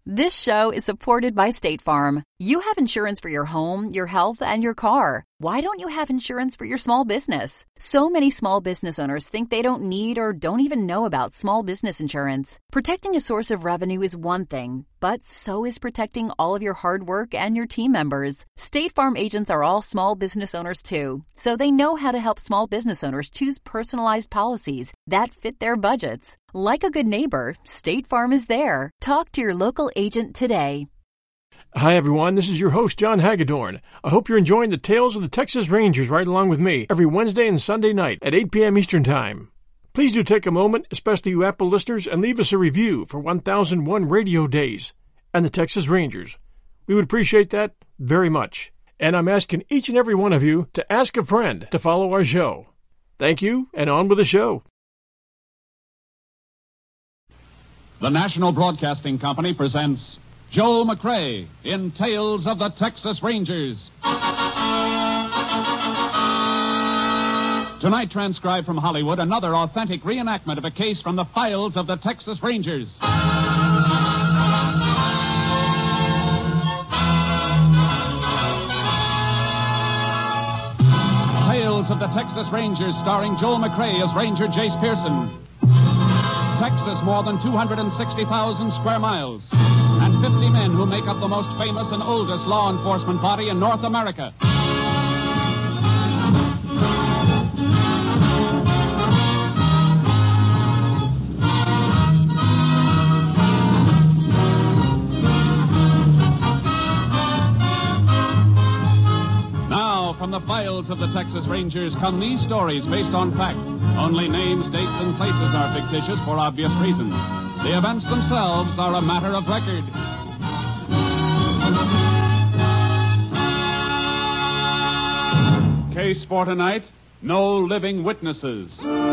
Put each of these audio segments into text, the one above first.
This show is supported by State Farm. You have insurance for your home, your health, and your car. Why don't you have insurance for your small business? So many small business owners think they don't need or don't even know about small business insurance. Protecting a source of revenue is one thing, but so is protecting all of your hard work and your team members. State Farm agents are all small business owners too, so they know how to help small business owners choose personalized policies that fit their budgets. Like a good neighbor, State Farm is there. Talk to your local agent today. Hi, everyone. This is your host, John Hagedorn. I hope you're enjoying the Tales of the Texas Rangers right along with me every Wednesday and Sunday night at 8 p.m. Eastern Time. Please do take a moment, especially you Apple listeners, and leave us a review for 1001 Radio Days and the Texas Rangers. We would appreciate that very much. And I'm asking each and every one of you to ask a friend to follow our show. Thank you, and on with the show. The National Broadcasting Company presents Joel McCrea in Tales of the Texas Rangers. Tonight, transcribed from Hollywood, another authentic reenactment of a case from the files of the Texas Rangers. Tales of the Texas Rangers, starring Joel McCrea as Ranger Jace Pearson. Texas, more than 260,000 square miles, and 50 men who make up the most famous and oldest law enforcement body in North America. Now, from the files of the Texas Rangers come these stories based on fact. Only names, dates, and places are fictitious for obvious reasons. The events themselves are a matter of record. Case for tonight, no living witnesses.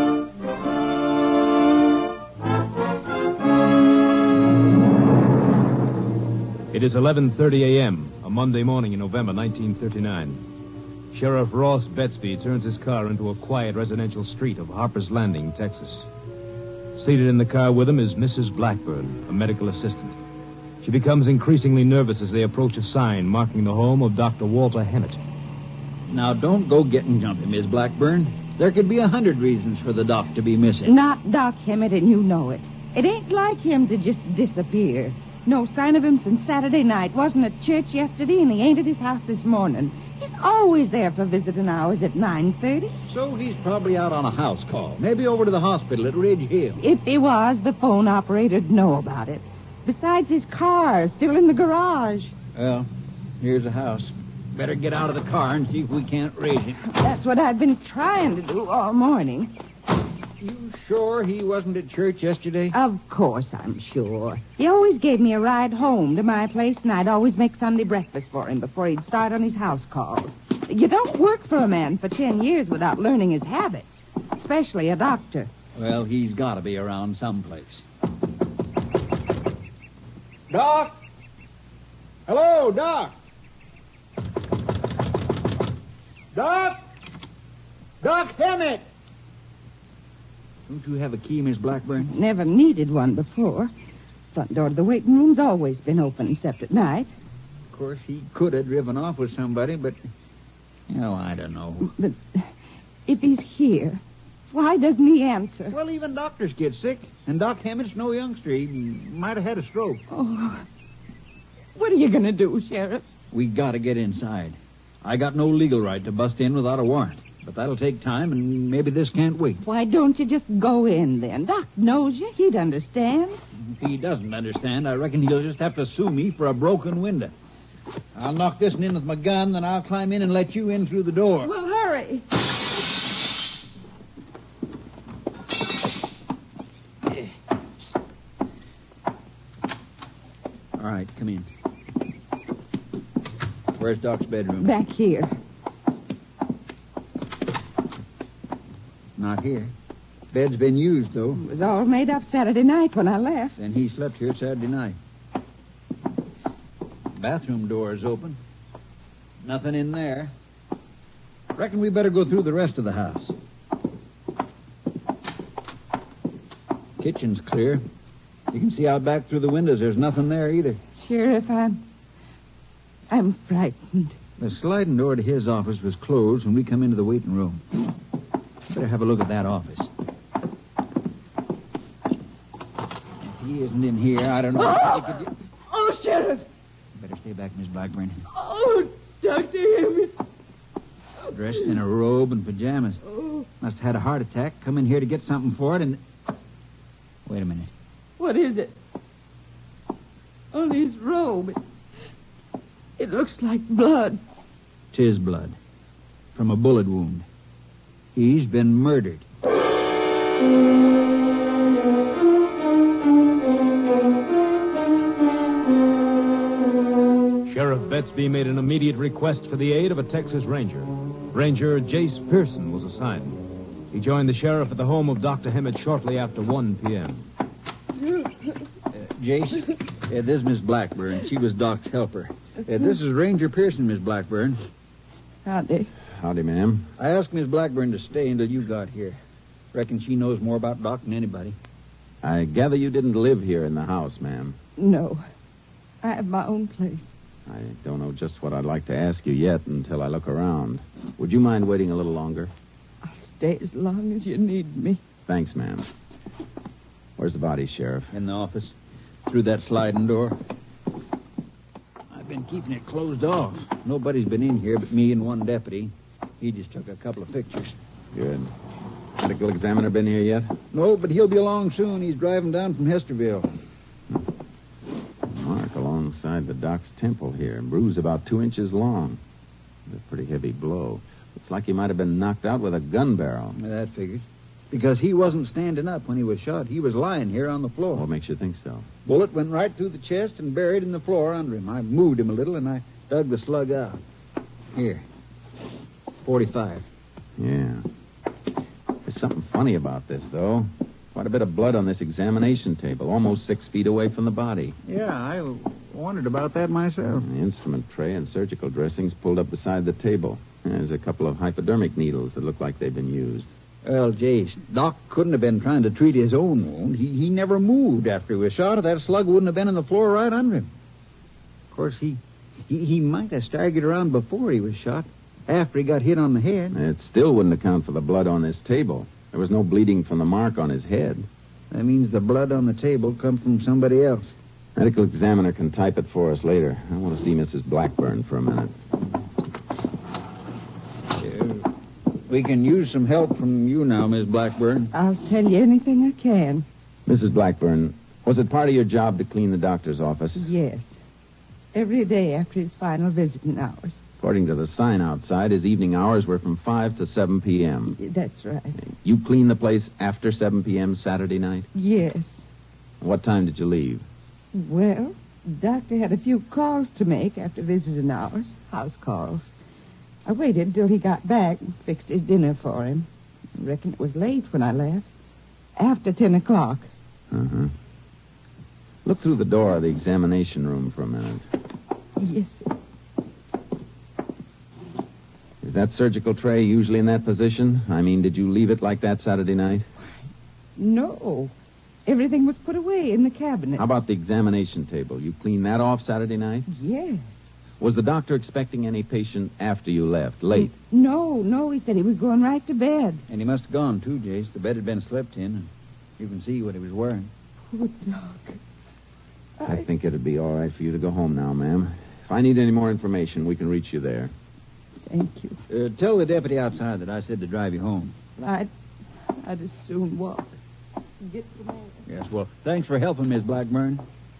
It is 11:30 a.m., a Monday morning in November 1939. Sheriff Ross Betsby turns his car into a quiet residential street of Harper's Landing, Texas. Seated in the car with him is Mrs. Blackburn, a medical assistant. She becomes increasingly nervous as they approach a sign marking the home of Dr. Walter Hennett. Now, don't go getting jumpy, Miss Blackburn. There could be 100 reasons for the doc to be missing. Not Doc Hemmett, and you know it. It ain't like him to just disappear. No sign of him since Saturday night. Wasn't at church yesterday, and he ain't at his house this morning. He's always there for visiting hours at 9:30. So he's probably out on a house call. Maybe over to the hospital at Ridge Hill. If he was, the phone operator'd know about it. Besides, his car's still in the garage. Well, here's the house. Better get out of the car and see if we can't raise him. That's what I've been trying to do all morning. You sure he wasn't at church yesterday? Of course I'm sure. He always gave me a ride home to my place, and I'd always make Sunday breakfast for him before he'd start on his house calls. You don't work for a man for 10 years without learning his habits, especially a doctor. Well, he's got to be around someplace. Doc? Hello, Doc? Doc? Doc Hemmett! Don't you have a key, Miss Blackburn? Never needed one before. Front door to the waiting room's always been open, except at night. Of course, he could have driven off with somebody, but... I don't know. But if he's here, why doesn't he answer? Well, even doctors get sick, and Doc Hammett's no youngster. He might have had a stroke. Oh, what are you going to do, Sheriff? We got to get inside. I got no legal right to bust in without a warrant. But that'll take time, and maybe this can't wait. Why don't you just go in, then? Doc knows you. He'd understand. If he doesn't understand, I reckon he'll just have to sue me for a broken window. I'll knock this one in with my gun, then I'll climb in and let you in through the door. Well, hurry. All right, come in. Where's Doc's bedroom? Back here. Not here. Bed's been used, though. It was all made up Saturday night when I left. Then he slept here Saturday night. Bathroom door is open. Nothing in there. Reckon we better go through the rest of the house. Kitchen's clear. You can see out back through the windows. There's nothing there either. Sheriff, I'm frightened. The sliding door to his office was closed when we come into the waiting room. Better have a look at that office. If he isn't in here, I don't know. Oh, Sheriff! Better stay back, Miss Blackburn. Oh, Dr. Emmett. Dressed in a robe and pajamas. Oh, Must have had a heart attack. Come in here to get something for it and... Wait a minute. what is it? On his robe. It looks like blood. 'Tis blood. From a bullet wound. He's been murdered. Sheriff Betsby made an immediate request for the aid of a Texas Ranger. Ranger Jace Pearson was assigned. He joined the sheriff at the home of Dr. Hammett shortly after 1 p.m. Jace, this is Miss Blackburn. She was Doc's helper. This is Ranger Pearson, Miss Blackburn. Howdy. Howdy, ma'am. I asked Miss Blackburn to stay until you got here. Reckon she knows more about Doc than anybody. I gather you didn't live here in the house, ma'am. No. I have my own place. I don't know just what I'd like to ask you yet until I look around. Would you mind waiting a little longer? I'll stay as long as you need me. Thanks, ma'am. Where's the body, Sheriff? In the office. Through that sliding door. I've been keeping it closed off. Nobody's been in here but me and one deputy. He just took a couple of pictures. Good. Medical examiner been here yet? No, but he'll be along soon. He's driving down from Hesterville. Mark alongside the doc's temple here. Bruise about 2 inches long. A pretty heavy blow. Looks like he might have been knocked out with a gun barrel. That figures. Because he wasn't standing up when he was shot. He was lying here on the floor. What makes you think so? Bullet went right through the chest and buried in the floor under him. I moved him a little and I dug the slug out. Here. 45. Yeah. There's something funny about this, though. Quite a bit of blood on this examination table, almost 6 feet away from the body. Yeah, I wondered about that myself. The instrument tray and surgical dressings pulled up beside the table. There's a couple of hypodermic needles that look like they've been used. Well, Jace, Doc couldn't have been trying to treat his own wound. He never moved after he was shot, or that slug wouldn't have been in the floor right under him. Of course, he might have staggered around before he was shot, after he got hit on the head. It still wouldn't account for the blood on this table. There was no bleeding from the mark on his head. That means the blood on the table come from somebody else. Medical examiner can type it for us later. I want to see Mrs. Blackburn for a minute. We can use some help from you now, Miss Blackburn. I'll tell you anything I can. Mrs. Blackburn, was it part of your job to clean the doctor's office? Yes. Every day after his final visiting hours. According to the sign outside, his evening hours were from 5 to 7 p.m. That's right. You cleaned the place after 7 p.m. Saturday night? Yes. What time did you leave? Well, the doctor had a few calls to make after visiting hours. House calls. I waited till he got back and fixed his dinner for him. I reckon it was late when I left. After 10 o'clock. Uh-huh. Look through the door of the examination room for a minute. Yes, sir. Is that surgical tray usually in that position? I mean, did you leave it like that Saturday night? No. Everything was put away in the cabinet. How about the examination table? You cleaned that off Saturday night? Yes. Was the doctor expecting any patient after you left, late? No. He said he was going right to bed. And he must have gone, too, Jace. The bed had been slept in, and you can see what he was wearing. Poor Doc. I think it'd be all right for you to go home now, ma'am. If I need any more information, we can reach you there. Thank you. Tell the deputy outside that I said to drive you home. I'd as soon walk. Get the man. Yes, well, thanks for helping, Miss Blackburn.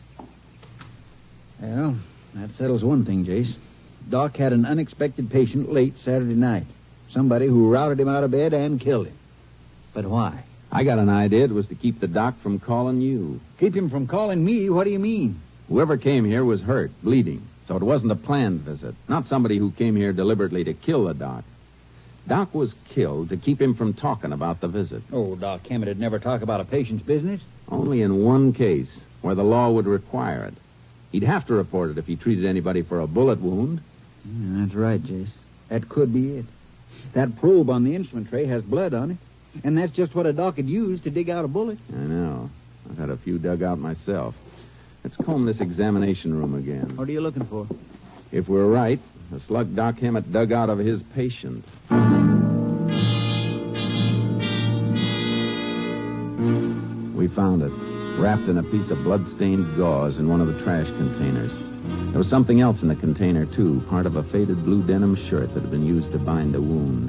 Well, that settles one thing, Jace. Doc had an unexpected patient late Saturday night. Somebody who routed him out of bed and killed him. But why? I got an idea. It was to keep the doc from calling you. Keep him from calling me? What do you mean? Whoever came here was hurt, bleeding. So it wasn't a planned visit. Not somebody who came here deliberately to kill the doc. Doc was killed to keep him from talking about the visit. Oh, Doc Hammett would never talk about a patient's business. Only in one case, where the law would require it. He'd have to report it if he treated anybody for a bullet wound. Yeah, that's right, Jace. That could be it. That probe on the instrument tray has blood on it. And that's just what a doc had used to dig out a bullet. I know. I've had a few dug out myself. Let's comb this examination room again. What are you looking for? If we're right, the slug Doc Hammett dug out of his patient. We found it, wrapped in a piece of blood-stained gauze in one of the trash containers. There was something else in the container, too, part of a faded blue denim shirt that had been used to bind a wound.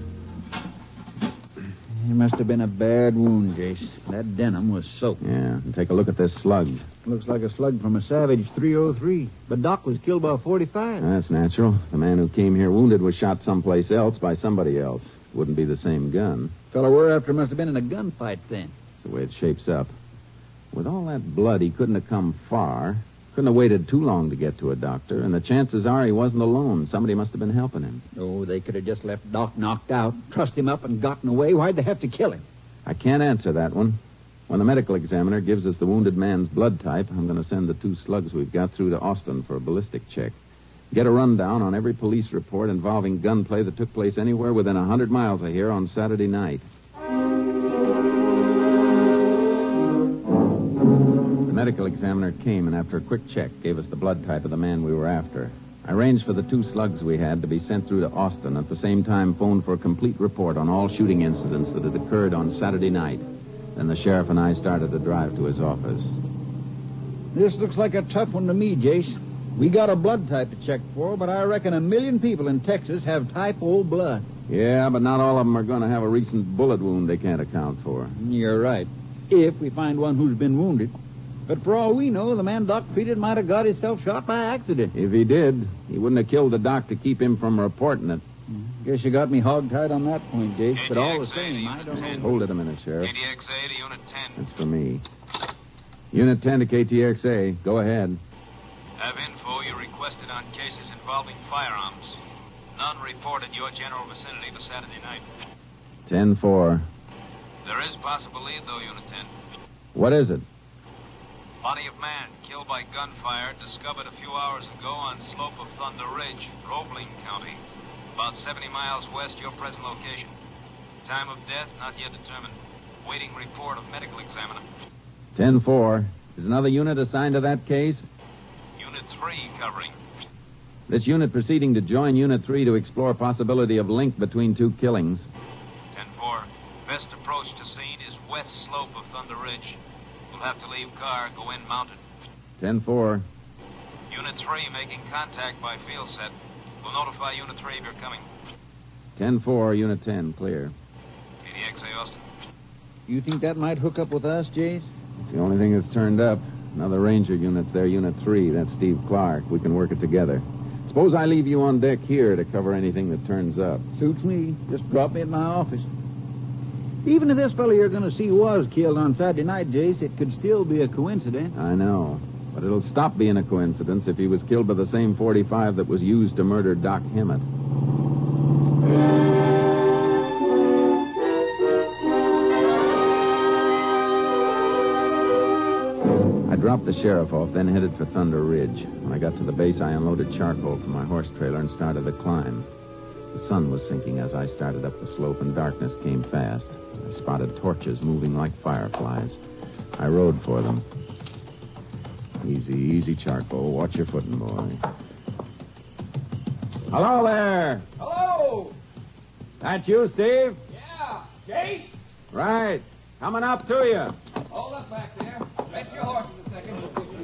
It must have been a bad wound, Jace. That denim was soaked. Yeah, and take a look at this slug. Looks like a slug from a Savage 303. But Doc was killed by a 45. That's natural. The man who came here wounded was shot someplace else by somebody else. Wouldn't be the same gun. Fellow we're after must have been in a gunfight then. That's the way it shapes up. With all that blood, he couldn't have come far. Couldn't have waited too long to get to a doctor. And the chances are he wasn't alone. Somebody must have been helping him. Oh, they could have just left Doc knocked out, trussed him up, and gotten away. Why'd they have to kill him? I can't answer that one. When the medical examiner gives us the wounded man's blood type, I'm going to send the 2 slugs we've got through to Austin for a ballistic check. Get a rundown on every police report involving gunplay that took place anywhere within 100 miles of here on Saturday night. The medical examiner came and after a quick check gave us the blood type of the man we were after. I arranged for the 2 slugs we had to be sent through to Austin. At the same time, phoned for a complete report on all shooting incidents that had occurred on Saturday night. Then the sheriff and I started to drive to his office. This looks like a tough one to me, Jace. We got a blood type to check for, but I reckon 1 million people in Texas have type O blood. Yeah, but not all of them are going to have a recent bullet wound they can't account for. You're right. If we find one who's been wounded. But for all we know, the man Doc treated might have got himself shot by accident. If he did, he wouldn't have killed the doc to keep him from reporting it. Guess you got me hogtied on that point, Jace. But all the same, I don't know. Hold it a minute, Sheriff. KTXA to Unit 10. That's for me. Unit 10 to KTXA. Go ahead. Have info you requested on cases involving firearms. None reported your general vicinity for Saturday night. 10-4. There is possible lead, though, Unit 10. What is it? Body of man killed by gunfire discovered a few hours ago on slope of Thunder Ridge, Roebling County, about 70 miles west your present location. Time of death not yet determined. Waiting report of medical examiner. 10-4. Is another unit assigned to that case? Unit 3 covering. This unit proceeding to join Unit 3 to explore possibility of link between 2 killings. 10-4. Best approach to scene is west slope of Thunder Ridge. We'll have to leave car, go in mounted. 10-4. Unit 3 making contact by field set. We'll notify Unit 3 if you're coming. 10-4, Unit 10, clear. KDXA Austin. You think that might hook up with us, Jace? It's the only thing that's turned up. Another Ranger unit's there, Unit 3. That's Steve Clark. We can work it together. Suppose I leave you on deck here to cover anything that turns up. Suits me. Just drop me at my office. Even if this fellow you're going to see was killed on Saturday night, Jace, it could still be a coincidence. I know. But it'll stop being a coincidence if he was killed by the same .45 that was used to murder Doc Hammett. I dropped the sheriff off, then headed for Thunder Ridge. When I got to the base, I unloaded charcoal from my horse trailer and started the climb. The sun was sinking as I started up the slope, and darkness came fast. I spotted torches moving like fireflies. I rode for them. Easy, easy, charcoal. Watch your footing, boy. Hello there. Hello! That you, Steve? Yeah. Jace? Right. Coming up to you. Hold up back there. Rest your horses a second.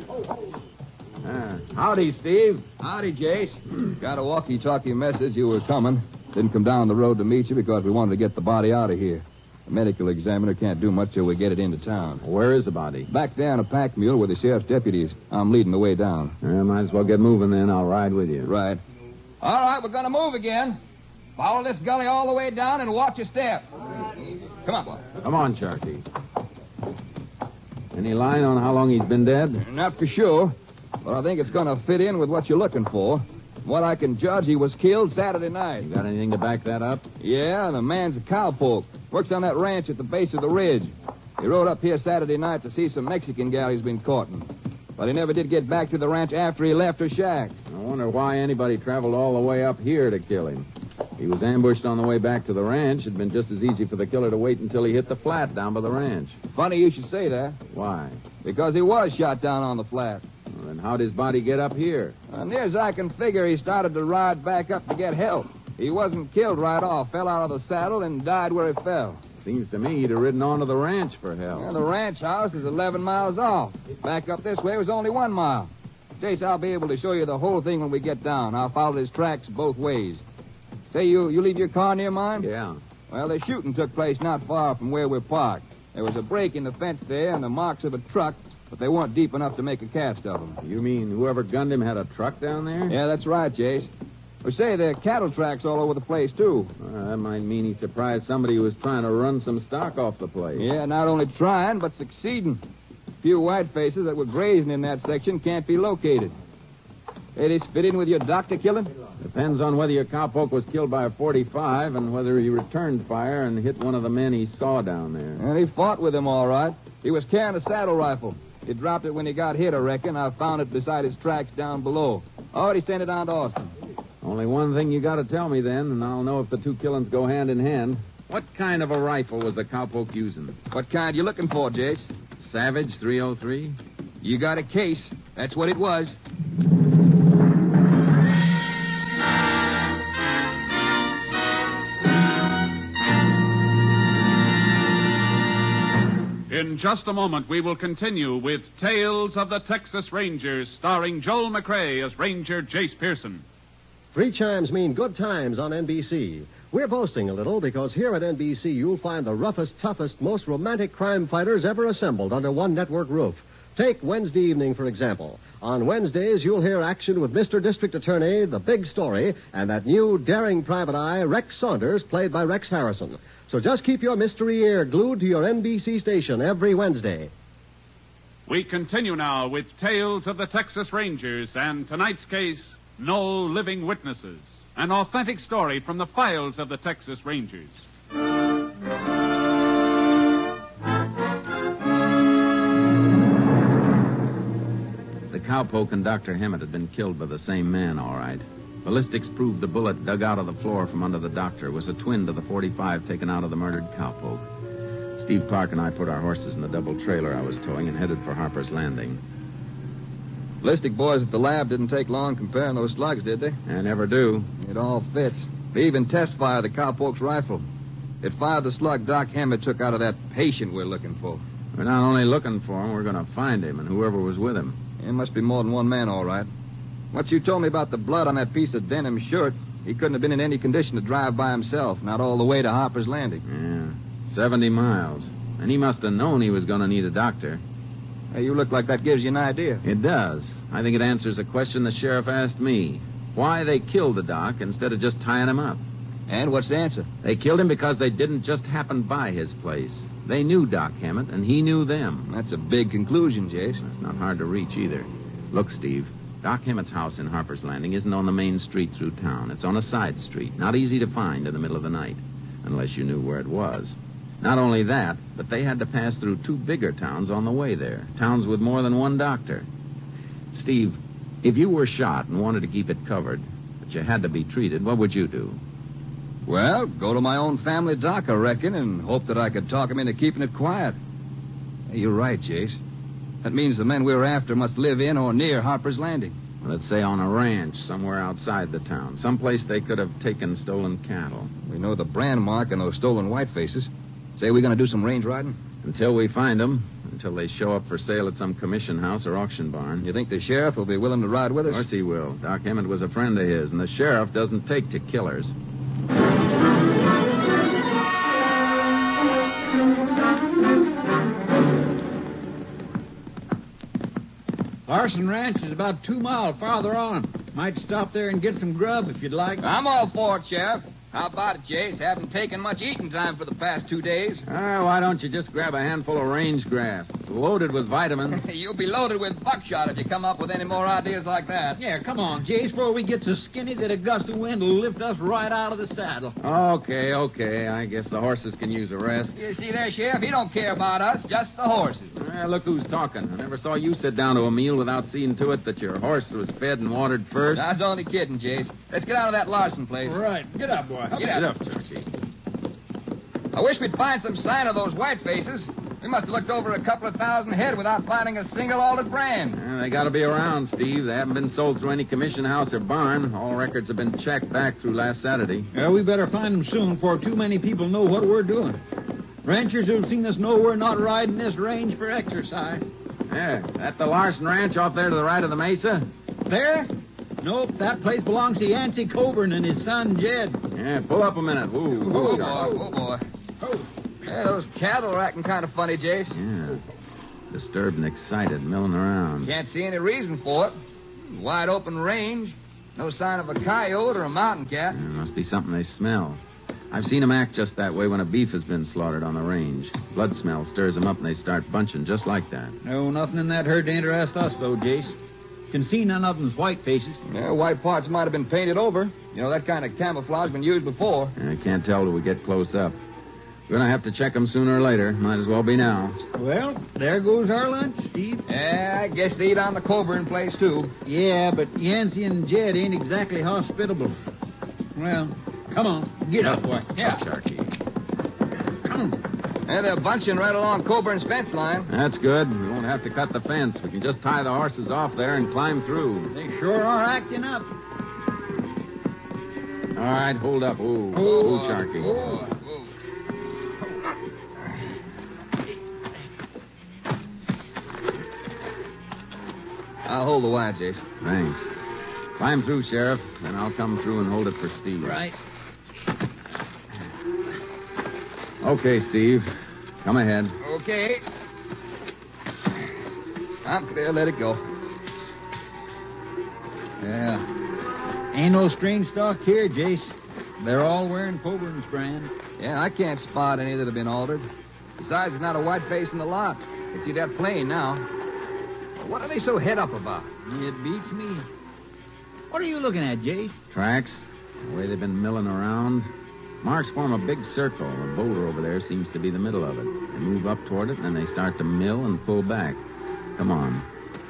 Howdy, Steve. Howdy, Jace. Got a walkie-talkie message you were coming. Didn't come down the road to meet you because we wanted to get the body out of here. The medical examiner can't do much till we get it into town. Where is the body? Back there on a pack mule with the sheriff's deputies. I'm leading the way down. Might as well get moving then. I'll ride with you. Right. All right, we're going to move again. Follow this gully all the way down and watch your step. Come on, boy. Come on, Sharky. Any line on how long he's been dead? Not for sure, but I think it's going to fit in with what you're looking for. From what I can judge, he was killed Saturday night. You got anything to back that up? Yeah, the man's a cowpoke. Works on that ranch at the base of the ridge. He rode up here Saturday night to see some Mexican gal he's been courting. But he never did get back to the ranch after he left her shack. I wonder why anybody traveled all the way up here to kill him. He was ambushed on the way back to the ranch. It'd been just as easy for the killer to wait until he hit the flat down by the ranch. Funny you should say that. Why? Because he was shot down on the flat. Well, then how'd his body get up here? Near as I can figure, he started to ride back up to get help. He wasn't killed right off, fell out of the saddle, and died where he fell. Seems to me he'd have ridden on to the ranch for help. Yeah, the ranch house is 11 miles off. Back up this way was only 1 mile. Chase, I'll be able to show you the whole thing when we get down. I'll follow his tracks both ways. Say, you leave your car near mine? Yeah. Well, the shooting took place not far from where we're parked. There was a break in the fence there and the marks of a truck, but they weren't deep enough to make a cast of them. You mean whoever gunned him had a truck down there? Yeah, that's right, Chase. Well, say, there are cattle tracks all over the place, too. That might mean he surprised somebody who was trying to run some stock off the place. Yeah, not only trying, but succeeding. A few white faces that were grazing in that section can't be located. Hey, this fit in with your doctor killing? Depends on whether your cowpoke was killed by a .45 and whether he returned fire and hit one of the men he saw down there. And he fought with him, all right. He was carrying a saddle rifle. He dropped it when he got hit, I reckon. I found it beside his tracks down below. Already sent it on to Austin. Only one thing you got to tell me then, and I'll know if the two killings go hand in hand. What kind of a rifle was the cowpoke using? What kind you looking for, Jace? Savage 303? You got a case. That's what it was. In just a moment, we will continue with Tales of the Texas Rangers, starring Joel McRae as Ranger Jace Pearson. 3 chimes mean good times on NBC. We're boasting a little because here at NBC you'll find the roughest, toughest, most romantic crime fighters ever assembled under one network roof. Take Wednesday evening, for example. On Wednesdays, you'll hear action with Mr. District Attorney, The Big Story, and that new daring private eye, Rex Saunders, played by Rex Harrison. So just keep your mystery ear glued to your NBC station every Wednesday. We continue now with Tales of the Texas Rangers and tonight's case, No Living Witnesses, an authentic story from the files of the Texas Rangers. The cowpoke and Dr. Hammett had been killed by the same man, all right. Ballistics proved the bullet dug out of the floor from under the doctor was a twin to the .45 taken out of the murdered cowpoke. Steve Clark and I put our horses in the double trailer I was towing and headed for Harper's Landing. Ballistic boys at the lab didn't take long comparing those slugs, did they? I never do. It all fits. They even test fired the cowpoke's rifle. It fired the slug Doc Hammett took out of that patient we're looking for. We're not only looking for him, we're going to find him and whoever was with him. It must be more than one man, all right. What you told me about the blood on that piece of denim shirt, he couldn't have been in any condition to drive by himself, not all the way to Harper's Landing. Yeah, 70 miles. And he must have known he was going to need a doctor. Hey, you look like that gives you an idea. It does. I think it answers a question the sheriff asked me. Why they killed the doc instead of just tying him up. And what's the answer? They killed him because they didn't just happen by his place. They knew Doc Hammett, and he knew them. That's a big conclusion, Jace. It's not hard to reach either. Look, Steve, Doc Hammett's house in Harper's Landing isn't on the main street through town. It's on a side street, not easy to find in the middle of the night, unless you knew where it was. Not only that, but they had to pass through 2 bigger towns on the way there, towns with more than one doctor. Steve, if you were shot and wanted to keep it covered, but you had to be treated, what would you do? Well, go to my own family doc, I reckon, and hope that I could talk him into keeping it quiet. Hey, you're right, Jace. That means the men we're after must live in or near Harper's Landing. Let's say on a ranch somewhere outside the town. Someplace they could have taken stolen cattle. We know the brand mark on those stolen white faces. Say we're going to do some range riding? Until we find them. Until they show up for sale at some commission house or auction barn. You think the sheriff will be willing to ride with us? Of course he will. Doc Hammett was a friend of his, and the sheriff doesn't take to killers. Larson Ranch is about 2 miles farther on. Might stop there and get some grub if you'd like. I'm all for it, Sheriff. How about it, Jace? Haven't taken much eating time for the past 2 days. Why don't you just grab a handful of range grass? It's loaded with vitamins. You'll be loaded with buckshot if you come up with any more ideas like that. Yeah, come on, Jace, before we get so skinny that a gust of wind will lift us right out of the saddle. Okay. I guess the horses can use a rest. You see there, Sheriff? He don't care about us, just the horses. Look who's talking. I never saw you sit down to a meal without seeing to it that your horse was fed and watered first. I was only kidding, Jace. Let's get out of that Larson place. All right. Get up, boy. boy. Get up, Turkey. I wish we'd find some sign of those white faces. We must have looked over a couple of thousand head without finding a single altered brand. They got to be around, Steve. They haven't been sold through any commission house or barn. All records have been checked back through last Saturday. Yeah, we better find them soon before too many people know what we're doing. Ranchers who've seen us know we're not riding this range for exercise. Yeah, that the Larson Ranch off there to the right of the mesa? There? Nope, that place belongs to Yancey Coburn and his son, Jed. Yeah, pull up a minute. Ooh, Oh, boy. Yeah, those cattle are acting kind of funny, Jace. Yeah. Disturbed and excited, milling around. Can't see any reason for it. Wide open range. No sign of a coyote or a mountain cat. Yeah, must be something they smell. I've seen them act just that way when a beef has been slaughtered on the range. Blood smell stirs them up and they start bunching just like that. No, nothing in that herd to interest us, though, Jace. Can see none of them's white faces. Yeah, white parts might have been painted over. You know, that kind of camouflage been used before. I can't tell till we get close up. We're going to have to check them sooner or later. Might as well be now. Well, there goes our lunch, Steve. Yeah, I guess they eat on the Coburn place, too. Yeah, but Yancey and Jed ain't exactly hospitable. Well, come on. Get up, boy. Yeah. Sharky. Come on. Yeah, they're bunching right along Coburn's fence line. That's good. We won't have to cut the fence. We can just tie the horses off there and climb through. They sure are acting up. All right, hold up. Ooh, Sharky. I'll hold the wire, Jace. Thanks. Climb through, Sheriff, then I'll come through and hold it for Steve. Right. Okay, Steve. Come ahead. Okay. I'm clear. Let it go. Yeah. Ain't no strange stock here, Jace. They're all wearing Coburn's brand. Yeah, I can't spot any that have been altered. Besides, there's not a white face in the lot. You can see that plain now. What are they so head up about? It beats me. What are you looking at, Jace? Tracks. The way they've been milling around. Marks form a big circle. The boulder over there seems to be the middle of it. They move up toward it, and then they start to mill and pull back. Come on.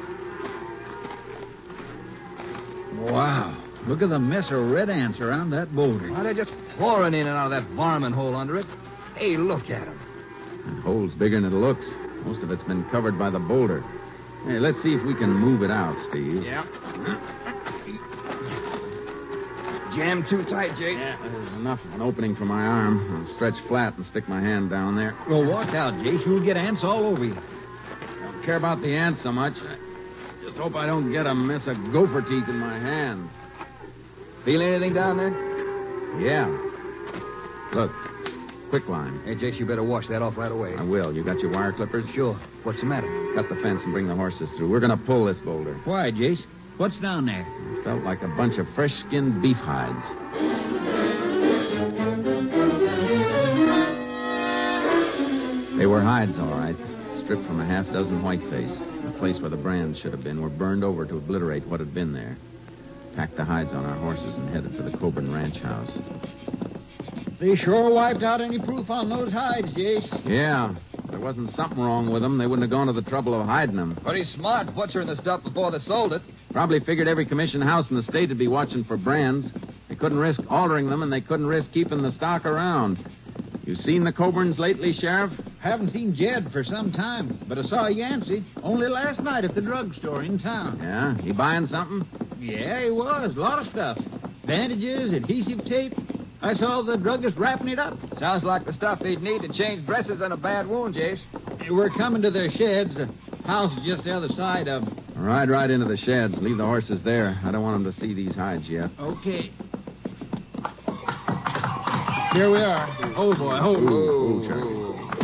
Wow. Look at the mess of red ants around that boulder. Why, they're just pouring in and out of that varmint hole under it. Hey, look at them. That hole's bigger than it looks. Most of it's been covered by the boulder. Hey, let's see if we can move it out, Steve. Yeah. Jammed too tight, Jake. Yeah, there's enough of an opening for my arm. I'll stretch flat and stick my hand down there. Well, watch out, Jace. You'll get ants all over you. Don't care about the ants so much. I just hope I don't get a mess of gopher teeth in my hand. Feel anything down there? Yeah. Look, quicklime. Hey, Jake, you better wash that off right away. I will. You got your wire clippers? Sure. What's the matter? Cut the fence and bring the horses through. We're going to pull this boulder. Why, Jace? What's down there? It felt like a bunch of fresh-skinned beef hides. They were hides, all right, stripped from a half-dozen whiteface. The place where the brands should have been were burned over to obliterate what had been there. Packed the hides on our horses and headed for the Coburn Ranch house. They sure wiped out any proof on those hides, Jace. Yeah. If there wasn't something wrong with them, they wouldn't have gone to the trouble of hiding them. Pretty smart butchering the stuff before they sold it. Probably figured every commission house in the state would be watching for brands. They couldn't risk altering them, and they couldn't risk keeping the stock around. You seen the Coburns lately, Sheriff? Haven't seen Jed for some time, but I saw Yancey only last night at the drugstore in town. Yeah? He buying something? Yeah, he was. A lot of stuff. Bandages, adhesive tape. I saw the druggist wrapping it up. Sounds like the stuff he'd need to change dresses on a bad wound, Jace. We're coming to their sheds. The house is just the other side of them. Ride right into the sheds. Leave the horses there. I don't want them to see these hides yet. Okay. Here we are. Oh, boy. Ooh, Charlie.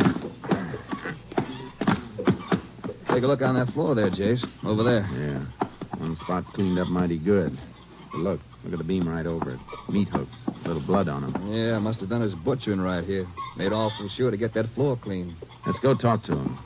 Take a look on that floor there, Jace. Over there. Yeah. One spot cleaned up mighty good. But look at the beam right over it. Meat hooks. A little blood on them. Yeah, must have done his butchering right here. Made awful sure to get that floor clean. Let's go talk to him.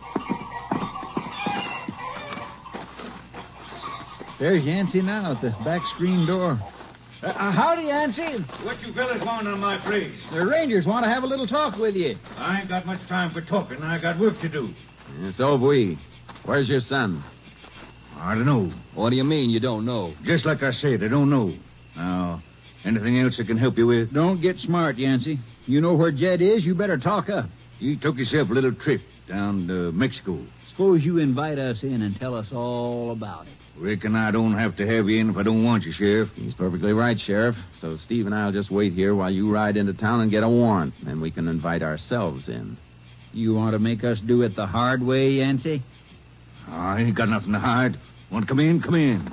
There's Yancey now at the back screen door. Howdy, Yancey. What you fellas want on my place? The Rangers want to have a little talk with you. I ain't got much time for talking. I got work to do. So have we. Where's your son? I don't know. What do you mean you don't know? Just like I said, I don't know. Now, Anything else I can help you with? Don't get smart, Yancey. You know where Jed is, you better talk up. You took yourself a little trip down to Mexico. Suppose you invite us in and tell us all about it. Reckon I don't have to have you in if I don't want you, Sheriff. He's perfectly right, Sheriff. So Steve and I'll just wait here while you ride into town and get a warrant. Then we can invite ourselves in. You want to make us do it the hard way, Yancey? I ain't got nothing to hide. Want to come in? Come in.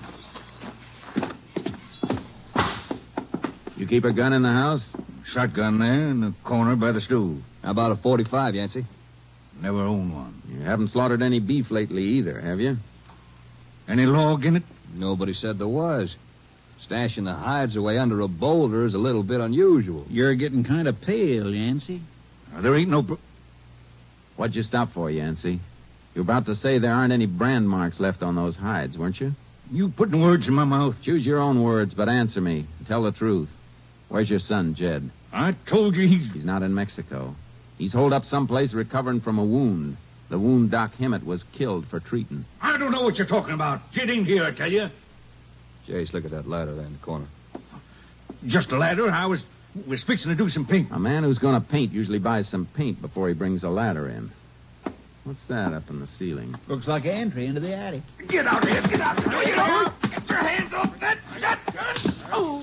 You keep a gun in the house? Shotgun there in the corner by the stove. How about a 45, Yancey? Never owned one. You haven't slaughtered any beef lately either, have you? Any log in it? Nobody said there was. Stashing the hides away under a boulder is a little bit unusual. You're getting kind of pale, Yancey. There ain't no... What'd you stop for, Yancey? You were about to say there aren't any brand marks left on those hides, weren't you? You putting words in my mouth. Choose your own words, but answer me. Tell the truth. Where's your son, Jed? I told you He's not in Mexico. He's holed up someplace recovering from a wound. The wound Doc Hemmett was killed for treating. I don't know what you're talking about. Jed ain't here, I tell you. Jace, look at that ladder there in the corner. Just a ladder. I was fixing to do some painting. A man who's going to paint usually buys some paint before he brings a ladder in. What's that up in the ceiling? Looks like an entry into the attic. Get out of here. Get out of here. Get your hands off that shotgun. Oh.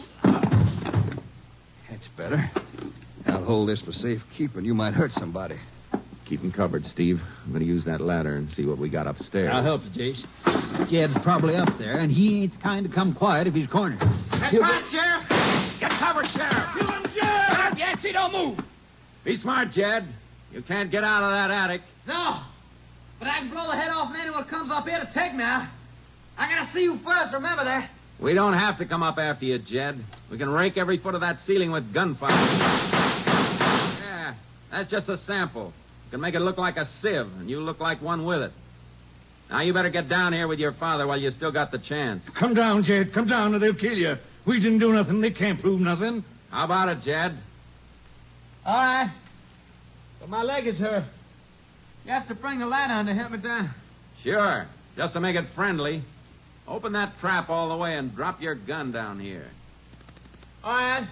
That's better. I'll hold this for safekeeping. You might hurt somebody. Keep him covered, Steve. I'm going to use that ladder and see what we got upstairs. I'll help you, Jace. Jed's probably up there, and he ain't the kind to come quiet if he's cornered. That's right, Sheriff. Get covered, Sheriff. Kill him, Jed. Get up, Yancey. Don't move. Be smart, Jed. You can't get out of that attic. No. But I can blow the head off of anyone who comes up here to take me. I gotta see you first, remember that. We don't have to come up after you, Jed. We can rake every foot of that ceiling with gunfire. Yeah, that's just a sample. You can make it look like a sieve, and you look like one with it. Now, you better get down here with your father while you still got the chance. Come down, Jed. Come down, or they'll kill you. We didn't do nothing. They can't prove nothing. How about it, Jed? All right. But my leg is hurt. You have to bring the ladder on to help me down. Sure. Just to make it friendly. Open that trap all the way and drop your gun down here. All right.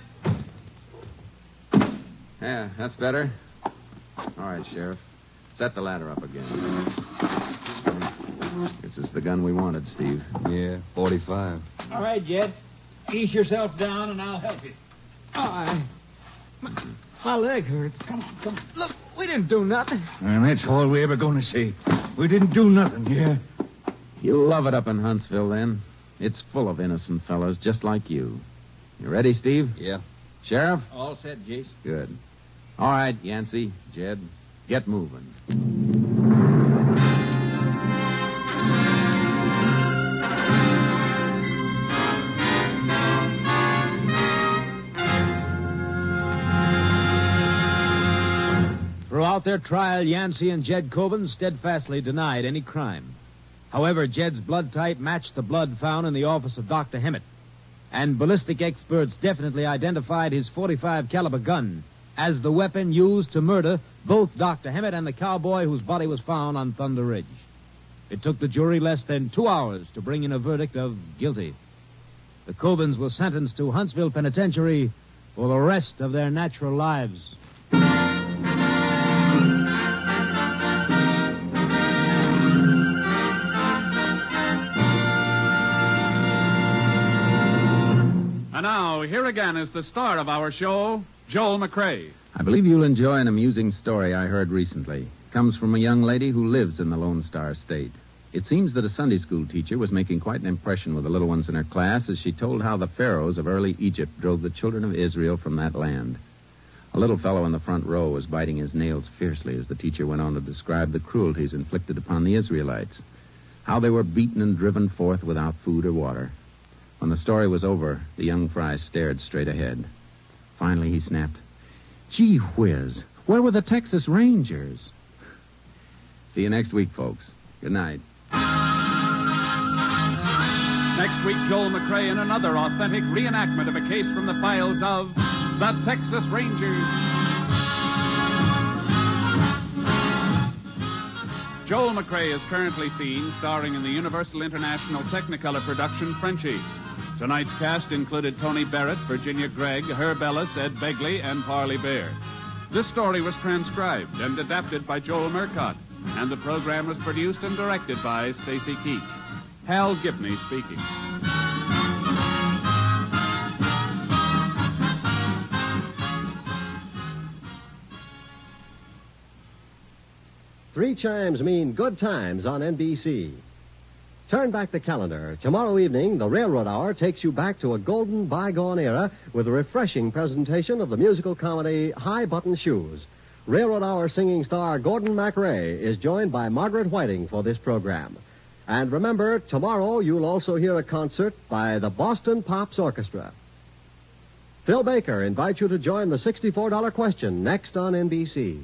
Yeah, that's better. All right, Sheriff. Set the ladder up again. This is the gun we wanted, Steve. Yeah, 45. All right, Jed. Ease yourself down, and I'll help you. All right. My leg hurts. Come on, come on. Look, we didn't do nothing. And that's all we're ever going to say. We didn't do nothing, yeah? You'll love it up in Huntsville, then. It's full of innocent fellows just like you. You ready, Steve? Yeah. Sheriff? All set, Jace. Good. All right, Yancey, Jed, get moving. Throughout their trial, Yancey and Jed Coben steadfastly denied any crime. However, Jed's blood type matched the blood found in the office of Dr. Hemmett, and ballistic experts definitely identified his .45 caliber gun as the weapon used to murder both Dr. Hemmett and the cowboy whose body was found on Thunder Ridge. It took the jury less than 2 hours to bring in a verdict of guilty. The Cobens were sentenced to Huntsville Penitentiary for the rest of their natural lives. And now, here again is the star of our show, Joel McCrea. I believe you'll enjoy an amusing story I heard recently. It comes from a young lady who lives in the Lone Star State. It seems that a Sunday school teacher was making quite an impression with the little ones in her class as she told how the pharaohs of early Egypt drove the children of Israel from that land. A little fellow in the front row was biting his nails fiercely as the teacher went on to describe the cruelties inflicted upon the Israelites, how they were beaten and driven forth without food or water. When the story was over, the young fry stared straight ahead. Finally, he snapped, "Gee whiz, where were the Texas Rangers?" See you next week, folks. Good night. Next week, Joel McCrea in another authentic reenactment of a case from the files of the Texas Rangers. Joel McCrea is currently seen starring in the Universal International Technicolor production Frenchie. Tonight's cast included Tony Barrett, Virginia Gregg, Herb Ellis, Ed Begley, and Parley Bear. This story was transcribed and adapted by Joel Murcott, and the program was produced and directed by Stacy Keach. Hal Gibney speaking. Three chimes mean good times on NBC. Turn back the calendar. Tomorrow evening, the Railroad Hour takes you back to a golden bygone era with a refreshing presentation of the musical comedy High Button Shoes. Railroad Hour singing star Gordon MacRae is joined by Margaret Whiting for this program. And remember, tomorrow you'll also hear a concert by the Boston Pops Orchestra. Phil Baker invites you to join the $64 question next on NBC.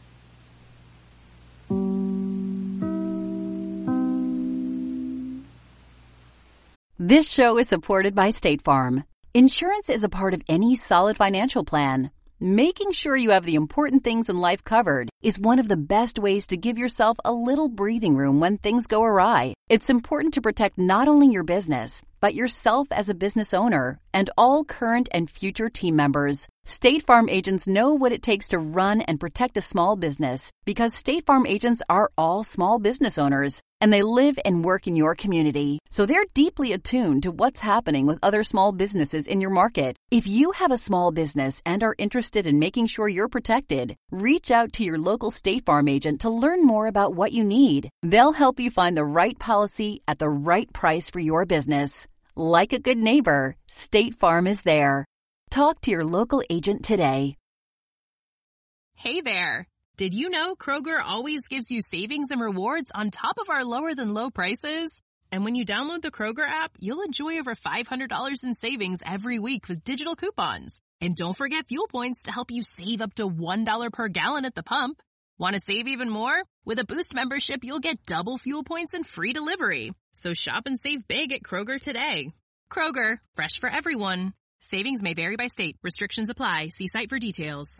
This show is supported by State Farm. Insurance is a part of any solid financial plan. Making sure you have the important things in life covered is one of the best ways to give yourself a little breathing room when things go awry. It's important to protect not only your business, but yourself as a business owner and all current and future team members. State Farm agents know what it takes to run and protect a small business because State Farm agents are all small business owners and they live and work in your community. So they're deeply attuned to what's happening with other small businesses in your market. If you have a small business and are interested in making sure you're protected, reach out to your local State Farm agent to learn more about what you need. They'll help you find the right policy at the right price for your business. Like a good neighbor, State Farm is there. Talk to your local agent today. Hey there. Did you know Kroger always gives you savings and rewards on top of our lower-than-low prices? And when you download the Kroger app, you'll enjoy over $500 in savings every week with digital coupons. And don't forget fuel points to help you save up to $1 per gallon at the pump. Want to save even more? With a Boost membership, you'll get double fuel points and free delivery. So shop and save big at Kroger today. Kroger, fresh for everyone. Savings may vary by state. Restrictions apply. See site for details.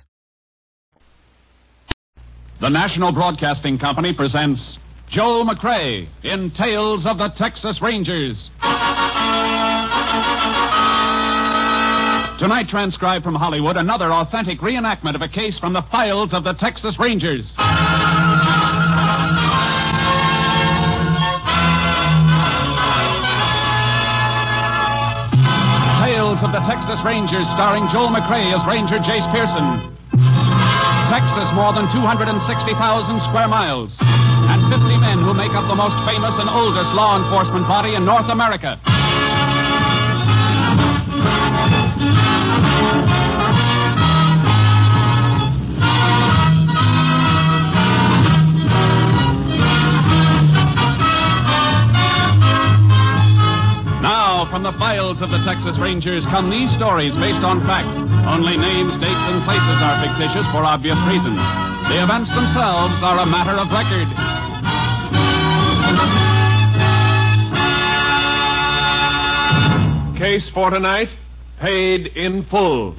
The National Broadcasting Company presents Joel McCrea in Tales of the Texas Rangers. Tonight, transcribed from Hollywood, another authentic reenactment of a case from the files of the Texas Rangers. Tales of the Texas Rangers, starring Joel McCrea as Ranger Jace Pearson. Texas, more than 260,000 square miles, and 50 men who make up the most famous and oldest law enforcement body in North America. Now, from the files of the Texas Rangers come these stories based on fact. Only names, dates, and places are fictitious for obvious reasons. The events themselves are a matter of record. Case for tonight, paid in full.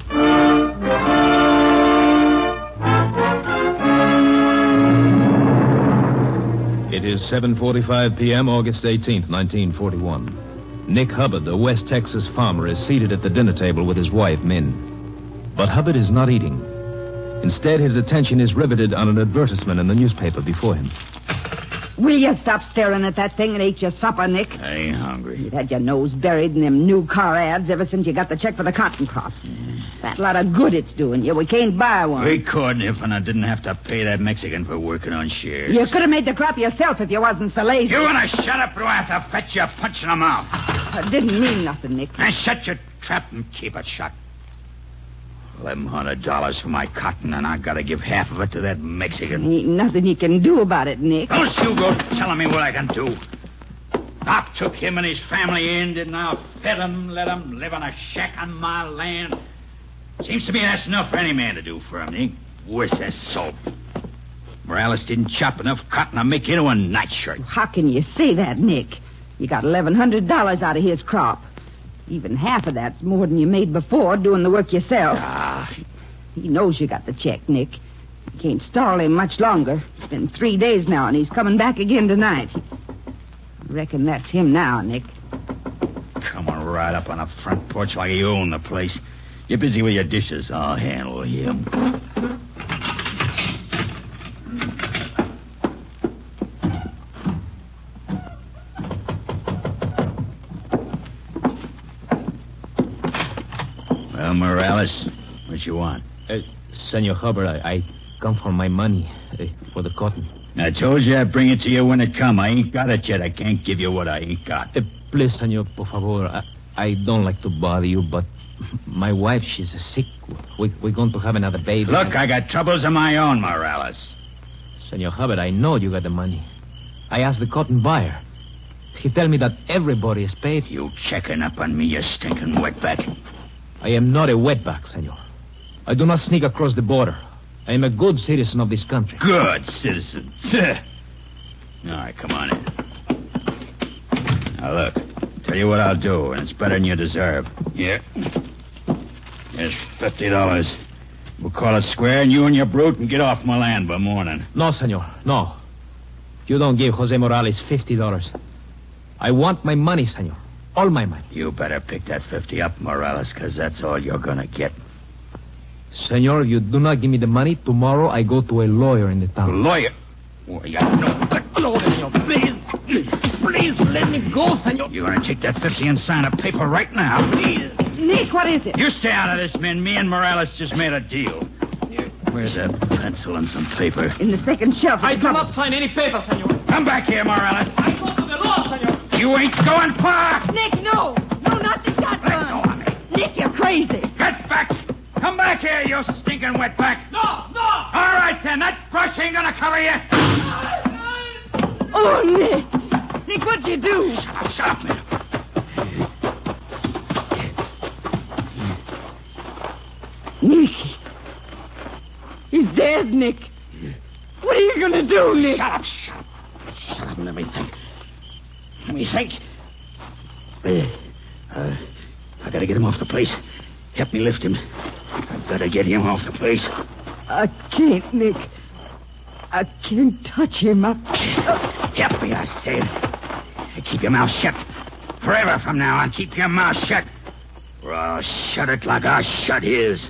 It is 7:45 p.m., August 18th, 1941. Nick Hubbard, a West Texas farmer, is seated at the dinner table with his wife, Min. But Hubbard is not eating. Instead, his attention is riveted on an advertisement in the newspaper before him. Will you stop staring at that thing and eat your supper, Nick? I ain't hungry. You've had your nose buried in them new car ads ever since you got the check for the cotton crop. That lot of good it's doing you. We can't buy one. We could if I didn't have to pay that Mexican for working on shares. You could have made the crop yourself if you wasn't so lazy. You want to shut up or do I have to fetch you a punch in the mouth? It didn't mean nothing, Nick. Now shut your trap and keep it shut. $1,100 for my cotton, and I gotta give half of it to that Mexican. Ain't nothing you can do about it, Nick. Don't you go telling me what I can do. Doc took him and his family in, didn't I? Fed him, let him live in a shack on my land. Seems to me that's enough for any man to do for him, Nick. Worse than soap. Morales didn't chop enough cotton to make into a nightshirt. How can you say that, Nick? You got $1,100 out of his crop. Even half of that's more than you made before doing the work yourself. He knows you got the check, Nick. You can't stall him much longer. It's been 3 days now, and he's coming back again tonight. I reckon that's him now, Nick. Coming right up on the front porch like you own the place. You're busy with your dishes. I'll handle him. Well, Morales, what you want? Senor Hubbard, I come for my money for the cotton. I told you I'd bring it to you when it come. I ain't got it yet. I can't give you what I ain't got. Please, senor, por favor. I don't like to bother you, but my wife, she's sick. We're going to have another baby. Look, I got troubles of my own, Morales. Senor Hubbard, I know you got the money. I asked the cotton buyer. He tell me that everybody is paid. You checking up on me, you stinking wetback. I am not a wetback, senor. I do not sneak across the border. I am a good citizen of this country. Good citizen. All right, come on in. Now, look, tell you what I'll do, and it's better than you deserve. Yeah. Here's $50. We'll call it square, and you and your brute can get off my land by morning. No, senor, no. You don't give Jose Morales $50. I want my money, senor. All my money. You better pick that 50 up, Morales, because that's all you're going to get. Senor, you do not give me the money, tomorrow I go to a lawyer in the town. A lawyer? Well, No, senor, please. Please, let me go, senor. You're going to take that 50 and sign a paper right now. Please. Nick, what is it? You stay out of this, man. Me and Morales just made a deal. Where's a pencil and some paper? In the second shelf. I do not sign any paper, senor. Come back here, Morales. I go to the law, senor. You ain't going far. Nick, no. No, not the shotgun. Let go of me. Nick, you're crazy. Get back. Come back here, you stinking wetback. No. All right, then. That brush ain't going to cover you. Oh, Nick. Nick, what'd you do? Shut up, man. Nick. He's dead, Nick. What are you going to do, Nick? Shut up. Shut up and let me think. I got to get him off the place. Help me lift him. I've got to get him off the place. I can't, Nick. I can't touch him. Help me, I said. Keep your mouth shut. Forever from now on, keep your mouth shut. Or I'll shut it like I shut his.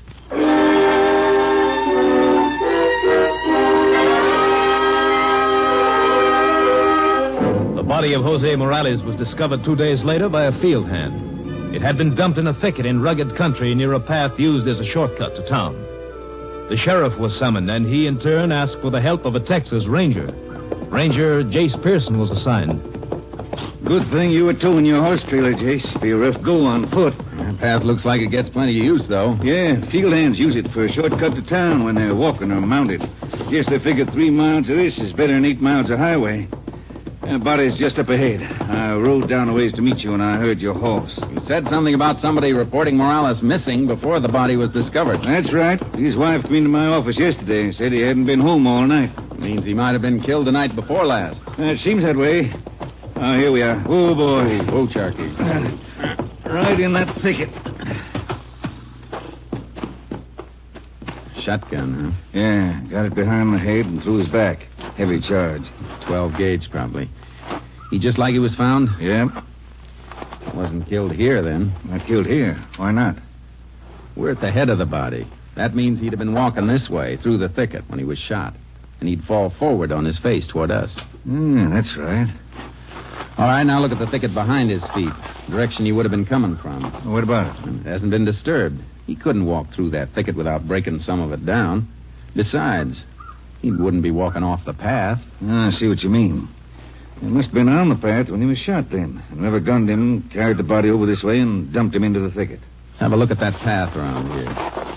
The body of Jose Morales was discovered 2 days later by a field hand. It had been dumped in a thicket in rugged country near a path used as a shortcut to town. The sheriff was summoned, and he in turn asked for the help of a Texas ranger. Ranger Jace Pearson was assigned. Good thing you were towing your horse trailer, Jace. Be a rough go on foot. That path looks like it gets plenty of use, though. Yeah, field hands use it for a shortcut to town when they're walking or mounted. Guess they figured 3 miles of this is better than 8 miles of highway. Body's just up ahead. I rode down a ways to meet you when I heard your horse. You said something about somebody reporting Morales missing before the body was discovered. That's right. His wife came into my office yesterday and said he hadn't been home all night. Means he might have been killed the night before last. It seems that way. Oh, here we are. Oh, boy. Whoa, Sharky. Right in that thicket. Shotgun, huh? Yeah, got it behind the head and through his back. Heavy charge. 12 gauge, probably. He just like he was found? Yep. Wasn't killed here, then. Not killed here. Why not? We're at the head of the body. That means he'd have been walking this way, through the thicket, when he was shot. And he'd fall forward on his face toward us. That's right. All right, now look at the thicket behind his feet. Direction he would have been coming from. What about it? It hasn't been disturbed. He couldn't walk through that thicket without breaking some of it down. Besides, he wouldn't be walking off the path. I see what you mean. He must have been on the path when he was shot then. Whoever gunned him carried the body over this way and dumped him into the thicket. Let's have a look at that path around here.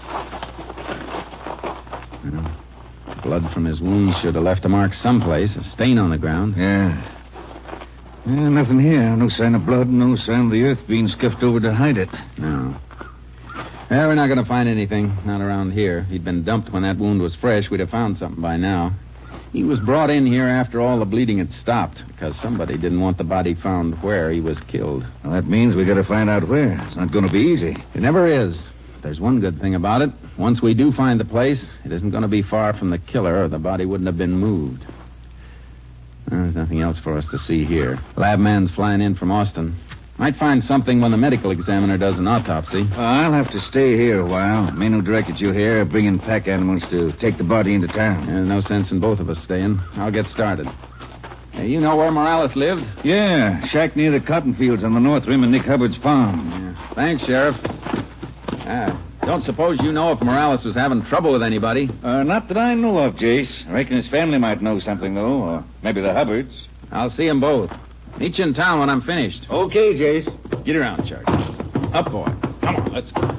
Blood from his wounds should have left a mark someplace, a stain on the ground. Yeah, nothing here. No sign of blood, no sign of the earth being scuffed over to hide it. No. Well, we're not going to find anything. Not around here. He'd been dumped when that wound was fresh. We'd have found something by now. He was brought in here after all the bleeding had stopped because somebody didn't want the body found where he was killed. Well, that means we got to find out where. It's not going to be easy. It never is. There's one good thing about it. Once we do find the place, it isn't going to be far from the killer or the body wouldn't have been moved. There's nothing else for us to see here. Lab man's flying in from Austin. Might find something when the medical examiner does an autopsy. I'll have to stay here a while. Men who directed you here are bringing pack animals to take the body into town. There's no sense in both of us staying. I'll get started. Hey, you know where Morales lived? Yeah, shack near the cotton fields on the north rim of Nick Hubbard's farm. Yeah. Thanks, Sheriff. Don't suppose you know if Morales was having trouble with anybody? Not that I know of, Jace. I reckon his family might know something, though. Or maybe the Hubbards. I'll see them both. Meet you in town when I'm finished. Okay, Jace. Get around, Chuck. Up, boy. Come on, let's go.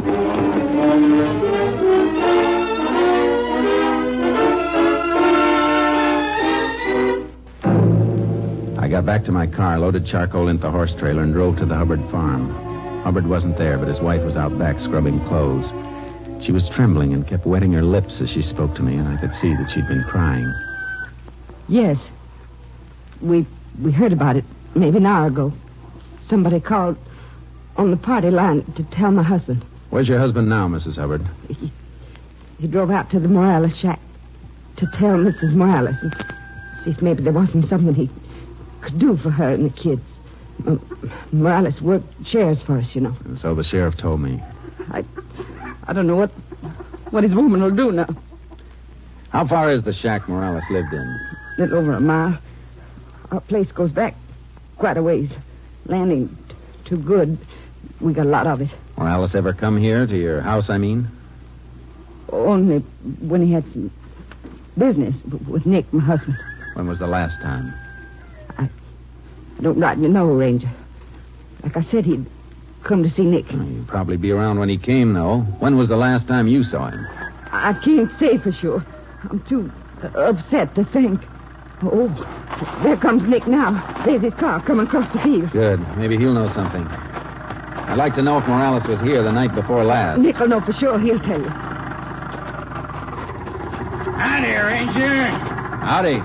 I got back to my car, loaded charcoal into the horse trailer, and drove to the Hubbard farm. Hubbard wasn't there, but his wife was out back scrubbing clothes. She was trembling and kept wetting her lips as she spoke to me, and I could see that she'd been crying. Yes. We heard about it maybe an hour ago. Somebody called on the party line to tell my husband. Where's your husband now, Mrs. Hubbard? He drove out to the Morales shack to tell Mrs. Morales and see if maybe there wasn't something he could do for her and the kids. Morales worked shares for us, you know. And so the sheriff told me. I don't know what his woman will do now. How far is the shack Morales lived in? A little over a mile. Our place goes back quite a ways. Land ain't too good. We got a lot of it. Morales ever come here to your house, I mean? Only when he had some business with Nick, my husband. When was the last time? I don't rightly know, Ranger. Like I said, he'd come to see Nick. He'd probably be around when he came, though. When was the last time you saw him? I can't say for sure. I'm too upset to think. Oh, there comes Nick now. There's his car coming across the field. Good. Maybe he'll know something. I'd like to know if Morales was here the night before last. Nick will know for sure. He'll tell you. Howdy, Ranger. Howdy.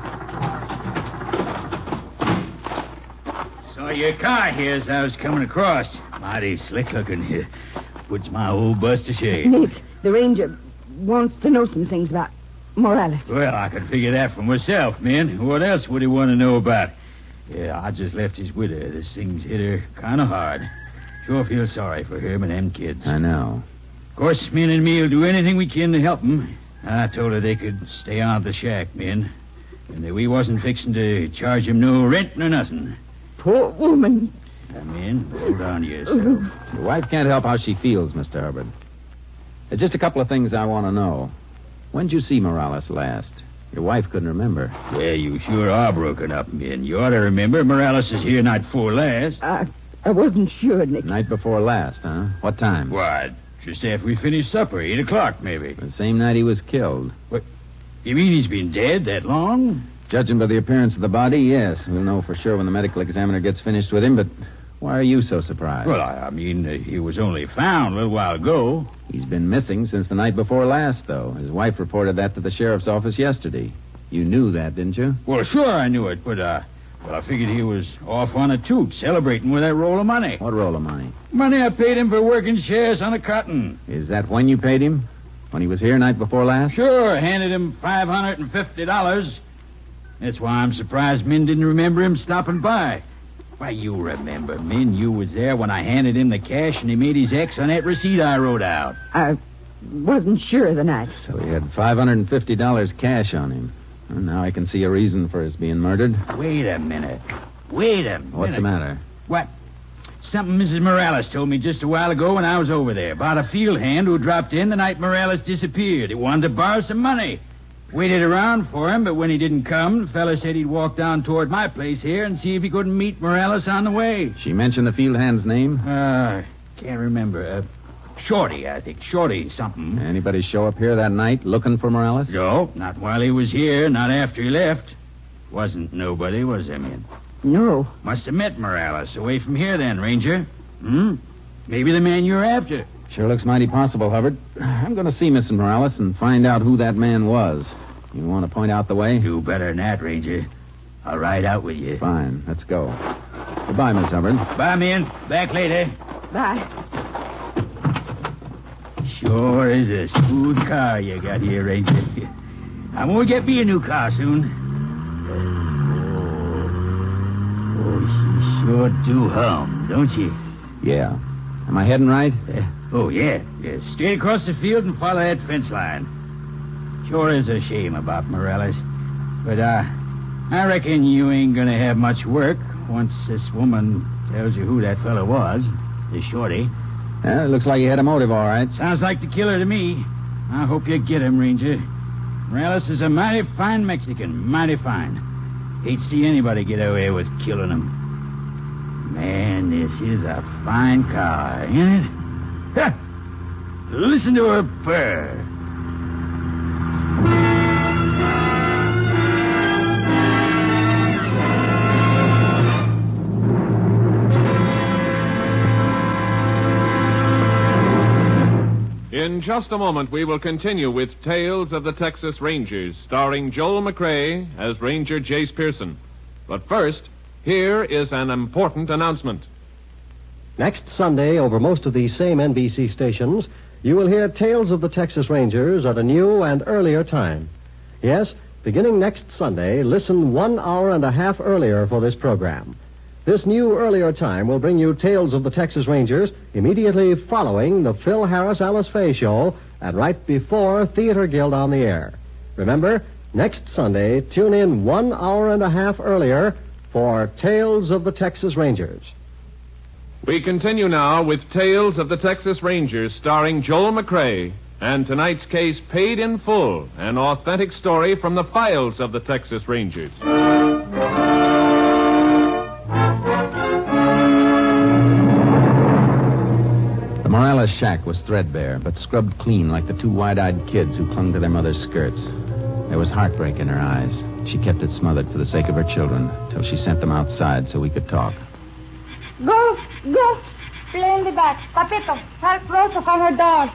Saw your car here as I was coming across. Mighty slick looking here. Puts my old bust to shame. Nick, the ranger wants to know some things about Morales. Well, I could figure that for myself, man. What else would he want to know about? Yeah, I just left his widow. This thing's hit her kind of hard. Sure feel sorry for him and them kids. I know. Of course, Min and me'll do anything we can to help them. I told her they could stay on at the shack, Min. And that we wasn't fixing to charge him no rent nor nothing. Poor woman. Min, hold on to yourself. Your wife can't help how she feels, Mr. Hubbard. There's just a couple of things I want to know. When'd you see Morales last? Your wife couldn't remember. Yeah, you sure are broken up, Min. You ought to remember Morales is here night before last. I wasn't sure, Nick. Night before last, huh? What time? Why, just after we finished supper, 8 o'clock, maybe. The same night he was killed. What? You mean he's been dead that long? Judging by the appearance of the body, yes. We'll know for sure when the medical examiner gets finished with him, but why are you so surprised? Well, I mean, he was only found a little while ago. He's been missing since the night before last, though. His wife reported that to the sheriff's office yesterday. You knew that, didn't you? Well, sure I knew it, but, I figured he was off on a toot, celebrating with that roll of money. What roll of money? Money I paid him for working shares on the cotton. Is that when you paid him? When he was here night before last? Sure, handed him $550. That's why I'm surprised Min didn't remember him stopping by. Why, you remember, Min, you was there when I handed him the cash and he made his X on that receipt I wrote out. I wasn't sure the night. So he had $550 cash on him. Well, now I can see a reason for his being murdered. Wait a minute. What's the matter? What? Something Mrs. Morales told me just a while ago when I was over there about a field hand who dropped in the night Morales disappeared. He wanted to borrow some money. Waited around for him, but when he didn't come, the fella said he'd walk down toward my place here and see if he couldn't meet Morales on the way. She mentioned the field hand's name? Can't remember. Shorty, I think. Shorty something. Anybody show up here that night looking for Morales? No, not while he was here, not after he left. Wasn't nobody, was there, Min? No. Must have met Morales away from here then, Ranger. Maybe the man you're after. Sure looks mighty possible, Hubbard. I'm going to see Mrs. Morales and find out who that man was. You want to point out the way? Do better than that, Ranger. I'll ride out with you. Fine. Let's go. Goodbye, Miss Hubbard. Bye, Min. Back later. Bye. Sure is a smooth car you got here, Ranger. I'm going to get me a new car soon. you sure do hum, don't you? Yeah. Am I heading right? Yeah. Straight across the field and follow that fence line. Sure is a shame about Morales. But, I reckon you ain't gonna have much work once this woman tells you who that fella was, the Shorty. It looks like he had a motive, all right. Sounds like the killer to me. I hope you get him, Ranger. Morales is a mighty fine Mexican, mighty fine. Hate to see anybody get away with killing him. Man, this is a fine car, ain't it? Ha! Listen to her purr. In just a moment, we will continue with Tales of the Texas Rangers, starring Joel McCrea as Ranger Jace Pearson. But first, here is an important announcement. Next Sunday, over most of these same NBC stations, you will hear Tales of the Texas Rangers at a new and earlier time. Yes, beginning next Sunday, listen 1 hour and a half earlier for this program. This new earlier time will bring you Tales of the Texas Rangers immediately following the Phil Harris Alice Faye show and right before Theater Guild on the air. Remember, next Sunday, tune in 1 hour and a half earlier for Tales of the Texas Rangers. We continue now with Tales of the Texas Rangers, starring Joel McCrea, and tonight's case, Paid in Full, an authentic story from the files of the Texas Rangers. The Morales shack was threadbare, but scrubbed clean like the two wide-eyed kids who clung to their mother's skirts. There was heartbreak in her eyes. She kept it smothered for the sake of her children, till she sent them outside so we could talk. Go. Play in the back. Papito, help Rosa find her dog.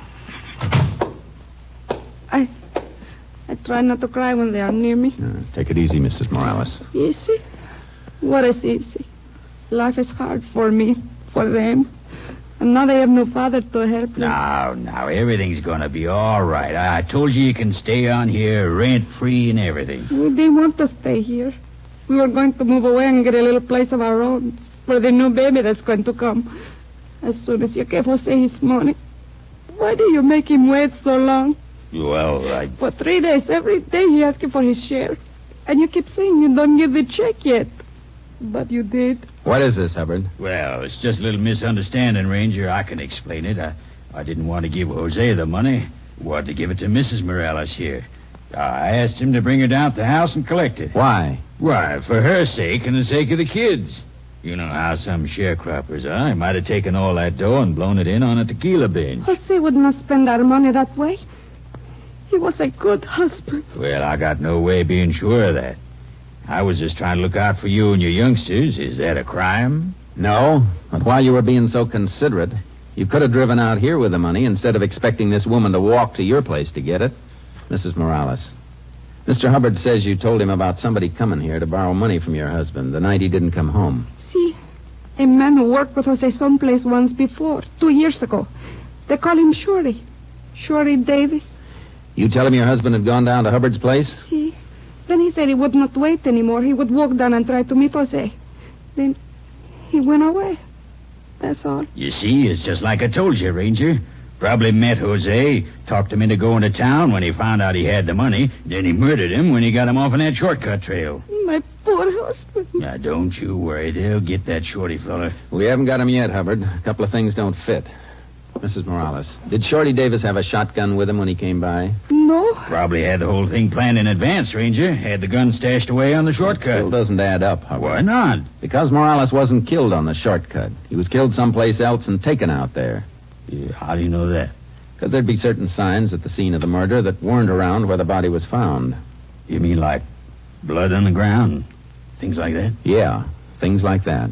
I try not to cry when they are near me. Take it easy, Mrs. Morales. Easy? What is easy? Life is hard for me, for them. And now they have no father to help them. Now, everything's gonna be all right. I told you can stay on here rent-free and everything. We didn't want to stay here. We were going to move away and get a little place of our own for the new baby that's going to come. As soon as you gave Jose his money. Why do you make him wait so long? Well, For 3 days, every day he asks you for his share. And you keep saying you don't give the check yet. But you did. What is this, Hubbard? Well, it's just a little misunderstanding, Ranger. I can explain it. I didn't want to give Jose the money. I wanted to give it to Mrs. Morales here. I asked him to bring her down to the house and collect it. Why? Why, for her sake and the sake of the kids. You know how some sharecroppers are. He might have taken all that dough and blown it in on a tequila binge. Jose would not spend our money that way. He was a good husband. Well, I got no way of being sure of that. I was just trying to look out for you and your youngsters. Is that a crime? No, but while you were being so considerate, you could have driven out here with the money instead of expecting this woman to walk to your place to get it. Mrs. Morales, Mr. Hubbard says you told him about somebody coming here to borrow money from your husband the night he didn't come home. See, a man who worked with Jose someplace once before, 2 years ago. They call him Shorty. Shorty Davis. You tell him your husband had gone down to Hubbard's place? See. Then he said he would not wait anymore. He would walk down and try to meet Jose. Then he went away. That's all. You see, it's just like I told you, Ranger. Probably met Jose, talked him into going to town when he found out he had the money. Then he murdered him when he got him off on that shortcut trail. My poor husband. Now, don't you worry. They'll get that Shorty fella. We haven't got him yet, Hubbard. A couple of things don't fit. Mrs. Morales, did Shorty Davis have a shotgun with him when he came by? No. Probably had the whole thing planned in advance, Ranger. Had the gun stashed away on the shortcut. It still doesn't add up, Hubbard. Why not? Because Morales wasn't killed on the shortcut. He was killed someplace else and taken out there. Yeah, how do you know that? Because there'd be certain signs at the scene of the murder that weren't around where the body was found. You mean like blood on the ground? Things like that? Yeah, things like that.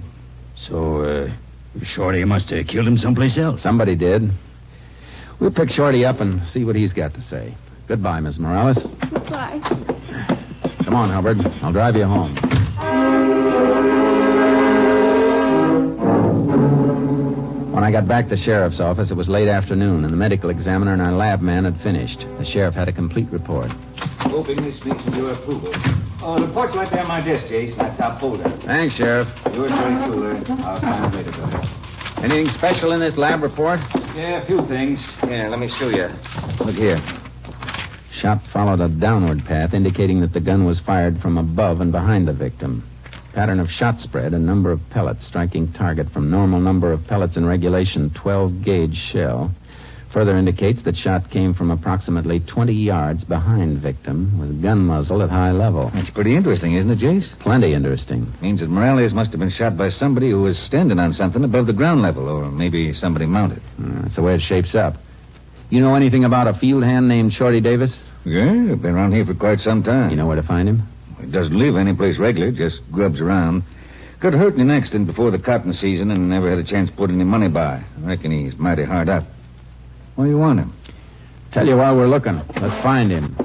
So, Shorty must have killed him someplace else. Somebody did. We'll pick Shorty up and see what he's got to say. Goodbye, Miss Morales. Goodbye. Come on, Hubbard. I'll drive you home. When I got back to the sheriff's office, it was late afternoon, and the medical examiner and our lab man had finished. The sheriff had a complete report. Hoping this speaks with your approval. Oh, the report's right there on my desk, Jace. That top folder. Thanks, Sheriff. Yours very truly. I'll sign it later, brother. Anything special in this lab report? Yeah, a few things. Yeah, let me show you. Look here. Shot followed a downward path, indicating that the gun was fired from above and behind the victim. Pattern of shot spread, a number of pellets striking target from normal number of pellets in regulation 12-gauge shell. Further indicates that shot came from approximately 20 yards behind victim with gun muzzle at high level. That's pretty interesting, isn't it, Jace? Plenty interesting. Means that Morales must have been shot by somebody who was standing on something above the ground level, or maybe somebody mounted. That's the way it shapes up. You know anything about a field hand named Shorty Davis? Yeah, I've been around here for quite some time. You know where to find him? He doesn't live any place regular, just grubs around. Got hurt in an accident before the cotton season and never had a chance to put any money by. I reckon he's mighty hard up. Why do you want him? Tell you while we're looking. Let's find him.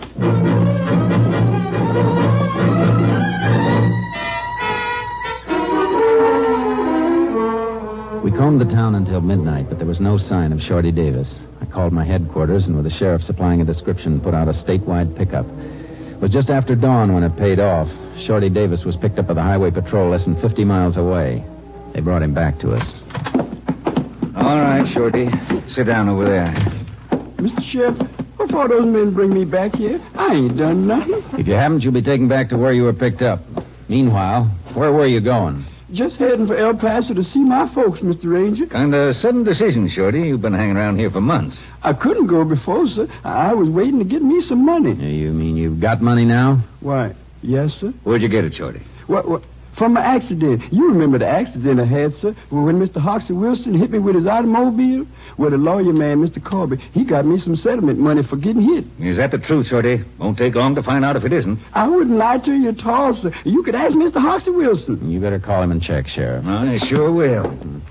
We combed the town until midnight, but there was no sign of Shorty Davis. I called my headquarters, and with the sheriff supplying a description, put out a statewide pickup. It was just after dawn when it paid off. Shorty Davis was picked up by the highway patrol less than 50 miles away. They brought him back to us. All right, Shorty. Sit down over there. Mr. Sheriff, what for those men bring me back here? I ain't done nothing. If you haven't, you'll be taken back to where you were picked up. Meanwhile, where were you going? Just heading for El Paso to see my folks, Mr. Ranger. Kind of sudden decision, Shorty. You've been hanging around here for months. I couldn't go before, sir. I was waiting to get me some money. You mean you've got money now? Why, yes, sir. Where'd you get it, Shorty? What? From an accident. You remember the accident I had, sir, when Mr. Hoxie Wilson hit me with his automobile? Well, the lawyer man, Mr. Corby, he got me some settlement money for getting hit. Is that the truth, Shorty? Won't take long to find out if it isn't. I wouldn't lie to you at all, sir. You could ask Mr. Hoxie Wilson. You better call him and check, Sheriff. I sure will.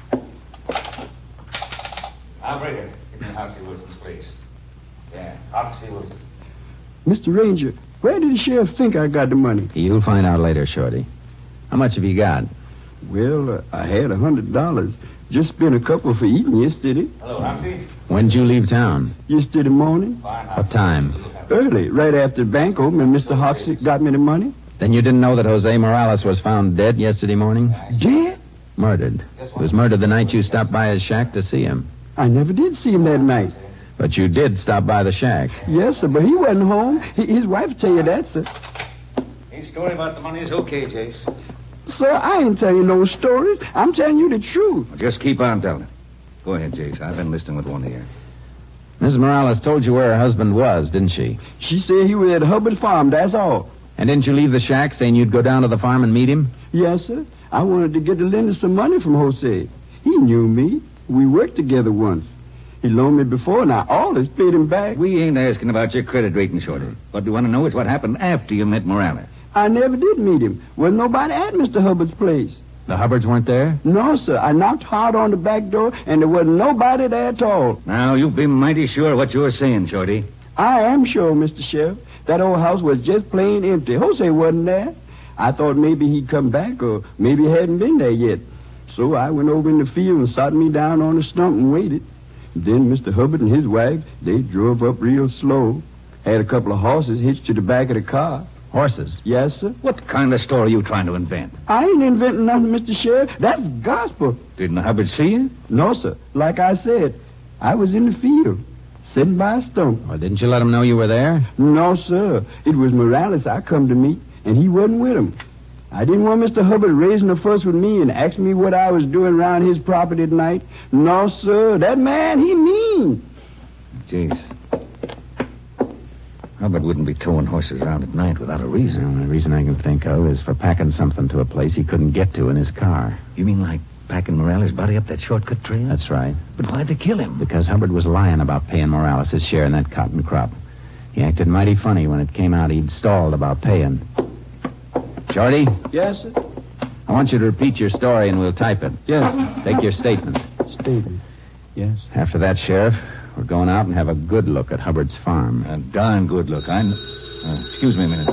Operator, give me Hoxie Wilson's place. Yeah, Hoxie Wilson. Mr. Ranger, where did the sheriff think I got the money? You'll find out later, Shorty. How much have you got? Well, I had $100. Just spent a couple for eating yesterday. Hello, Hoxie. When'd you leave town? Yesterday morning. Fine, What time? Early, right after the bank opened, and Mr. Hoxie got me the money. Then you didn't know that Jose Morales was found dead yesterday morning? Dead? Murdered. He was murdered the night you stopped by his shack to see him. I never did see him that night. But you did stop by the shack. Yes, sir, but he wasn't home. His wife will tell you that, sir. His story about the money is okay, Jace. Sir, I ain't telling you no stories. I'm telling you the truth. Well, just keep on telling it. Go ahead, Jace. I've been listening with one ear. Mrs. Morales told you where her husband was, didn't she? She said he was at Hubbard Farm, that's all. And didn't you leave the shack saying you'd go down to the farm and meet him? Yes, sir. I wanted to get to lend some money from Jose. He knew me. We worked together once. He loaned me before, and I always paid him back. We ain't asking about your credit rating, Shorty. What we want to know is what happened after you met Morales. I never did meet him. Wasn't nobody at Mr. Hubbard's place. The Hubbards weren't there? No, sir. I knocked hard on the back door, and there wasn't nobody there at all. Now, you've been mighty sure what you're saying, Shorty. I am sure, Mr. Sheriff. That old house was just plain empty. Jose wasn't there. I thought maybe he'd come back, or maybe he hadn't been there yet. So I went over in the field and sat me down on a stump and waited. Then Mr. Hubbard and his wife, they drove up real slow. Had a couple of horses hitched to the back of the car. Horses? Yes, sir. What kind of story are you trying to invent? I ain't inventing nothing, Mr. Sheriff. That's gospel. Didn't Hubbard see you? No, sir. Like I said, I was in the field, sitting by a stump. Well, didn't you let him know you were there? No, sir. It was Morales I come to meet, and he wasn't with him. I didn't want Mr. Hubbard raising a fuss with me and asking me what I was doing around his property at night. No, sir. That man, he mean. Jeez. Hubbard wouldn't be towing horses around at night without a reason. The only reason I can think of is for packing something to a place he couldn't get to in his car. You mean like packing Morales' body up that shortcut trail? That's right. But why'd they kill him? Because Hubbard was lying about paying Morales his share in that cotton crop. He acted mighty funny when it came out he'd stalled about paying. Shorty? Yes, sir? I want you to repeat your story and we'll type it. Yes. Take your statement. Statement. Yes. After that, Sheriff, we're going out and have a good look at Hubbard's farm. A darn good look. Excuse me a minute.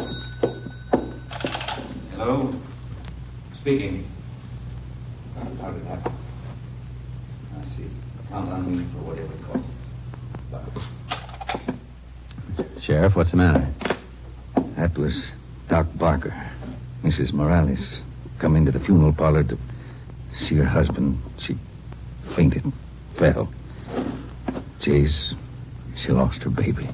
Hello? Speaking. How did it happen? I see. Count on me for whatever it costs. Sheriff, what's the matter? That was Doc Barker. Mrs. Morales come into the funeral parlor to see her husband. She fainted, fell. Jace, she lost her baby.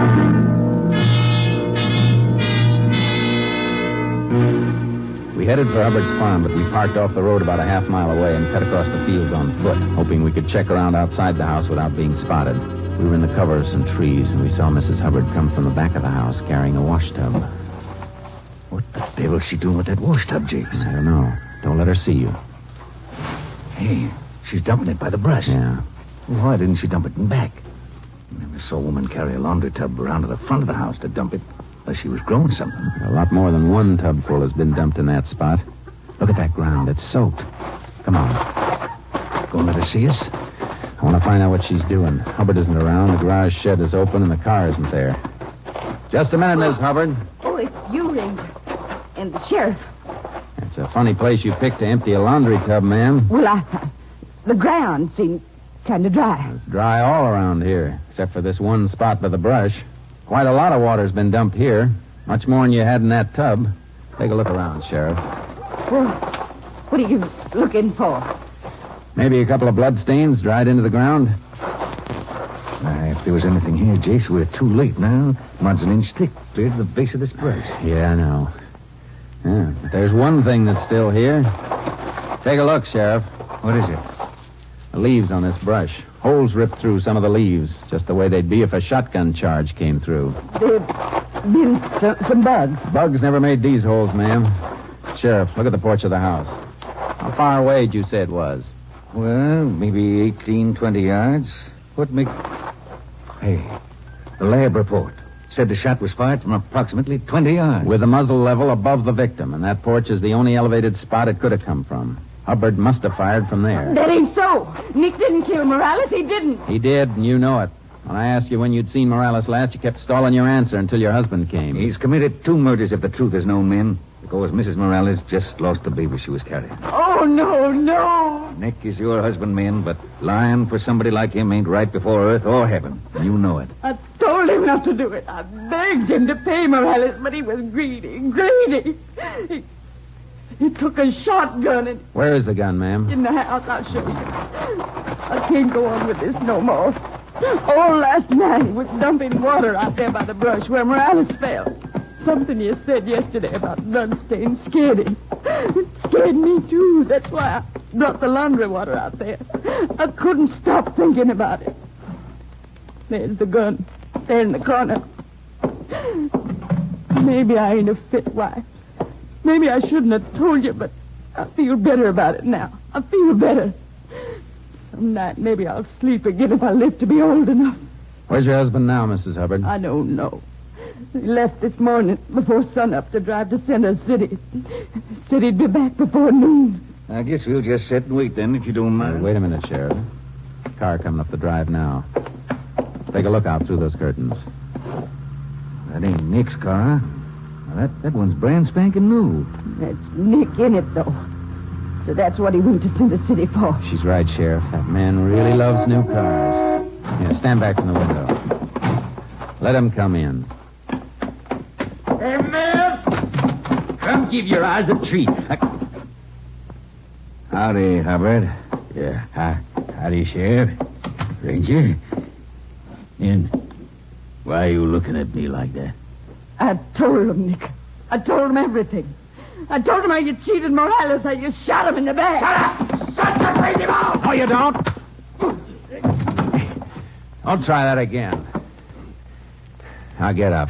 We headed for Hubbard's farm, but we parked off the road about a half mile away and cut across the fields on foot, hoping we could check around outside the house without being spotted. We were in the cover of some trees, and we saw Mrs. Hubbard come from the back of the house carrying a wash tub. What the devil's she doing with that wash tub, Jace? I don't know. Don't let her see you. Hey, she's dumping it by the brush. Yeah. Well, why didn't she dump it in back? I never saw a woman carry a laundry tub around to the front of the house to dump it unless she was growing something. A lot more than one tub full has been dumped in that spot. Look at that ground. It's soaked. Come on. Gonna let her see us? I want to find out what she's doing. Hubbard isn't around. The garage shed is open, and the car isn't there. Just a minute, Miss Hubbard. Oh, it's you, Ranger. And the sheriff. It's a funny place you picked to empty a laundry tub, ma'am. Well, the ground seemed kind of dry. It's dry all around here, except for this one spot by the brush. Quite a lot of water's been dumped here. Much more than you had in that tub. Take a look around, Sheriff. Well, what are you looking for? Maybe a couple of bloodstains dried into the ground. If there was anything here, Jace, we're too late now. Mud's an inch thick, clear to the base of this brush. Yeah, I know. Yeah, but there's one thing that's still here. Take a look, Sheriff. What is it? The leaves on this brush. Holes ripped through some of the leaves, just the way they'd be if a shotgun charge came through. There've been some bugs. Bugs never made these holes, ma'am. Sheriff, look at the porch of the house. How far away did you say it was? Well, maybe 18, 20 yards. What make... Hey, the lab report said the shot was fired from approximately 20 yards. With the muzzle level above the victim, and that porch is the only elevated spot it could have come from. Hubbard must have fired from there. That ain't so. Nick didn't kill Morales. He didn't. He did, and you know it. When I asked you when you'd seen Morales last, you kept stalling your answer until your husband came. He's committed 2 murders if the truth is known, men. Because Mrs. Morales just lost the baby she was carrying. Oh, no. Nick is your husband, men, but lying for somebody like him ain't right before earth or heaven. You know it. I told him not to do it. I begged him to pay Morales, but he was greedy. He took a shotgun and... Where is the gun, ma'am? In the house. I'll show you. I can't go on with this no more. All last night he was dumping water out there by the brush where Morales fell. Something you said yesterday about bloodstains scared him. It scared me, too. That's why I brought the laundry water out there. I couldn't stop thinking about it. There's the gun. There in the corner. Maybe I ain't a fit wife. Maybe I shouldn't have told you, but I feel better about it now. I feel better. Some night maybe I'll sleep again if I live to be old enough. Where's your husband now, Mrs. Hubbard? I don't know. He left this morning before sunup to drive to Center City. Said he'd be back before noon. I guess we'll just sit and wait then, if you don't mind. Wait a minute, Sheriff. Car coming up the drive now. Take a look out through those curtains. That ain't Nick's car. Now, that one's brand spanking new. That's Nick in it, though. So that's what he went to Center City for. She's right, Sheriff. That man really loves new cars. Here, stand back from the window. Let him come in. Hey, man! Come give your eyes a treat. Howdy, Hubbard. Yeah, howdy, Sheriff. Ranger. And why are you looking at me like that? I told him, Nick. I told him everything. I told him how you cheated Morales, how you shot him in the back. Shut up! Shut your crazy mouth! No, you don't. Don't try that again. Now get up.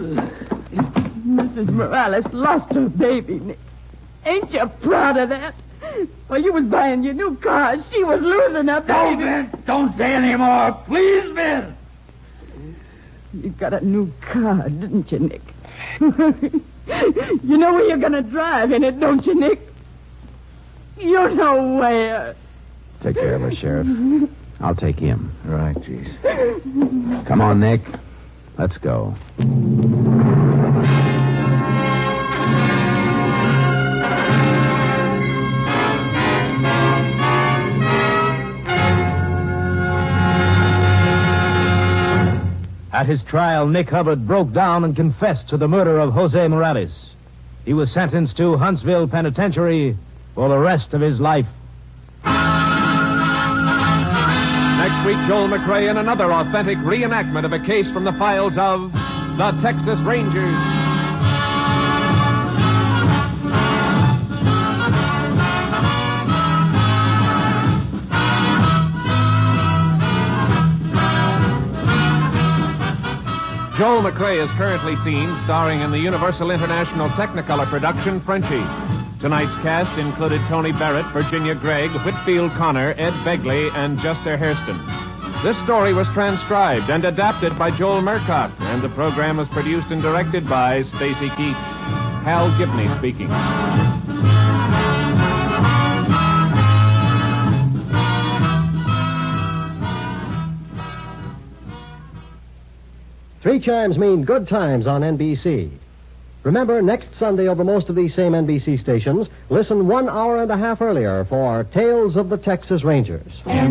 Mrs. Morales lost her baby, Nick. Ain't you proud of that? While you was buying your new car, she was losing her baby. No, man, don't say any more. Please, man. You got a new car, didn't you, Nick? You know where you're going to drive in it, don't you, Nick? You know where. Take care of her, Sheriff. I'll take him. Right, jeez. Come on, Nick. Let's go. At his trial, Nick Hubbard broke down and confessed to the murder of Jose Morales. He was sentenced to Huntsville Penitentiary for the rest of his life. Next week, Joel McCrea in another authentic reenactment of a case from the files of the Texas Rangers. Joel McCrea is currently seen starring in the Universal International Technicolor production Frenchie. Tonight's cast included Tony Barrett, Virginia Gregg, Whitfield Connor, Ed Begley, and Juster Hairston. This story was transcribed and adapted by Joel Murcott, and the program was produced and directed by Stacy Keach. Hal Gibney speaking. 3 chimes mean good times on NBC. Remember, next Sunday over most of these same NBC stations, listen 1 hour and a half earlier for Tales of the Texas Rangers.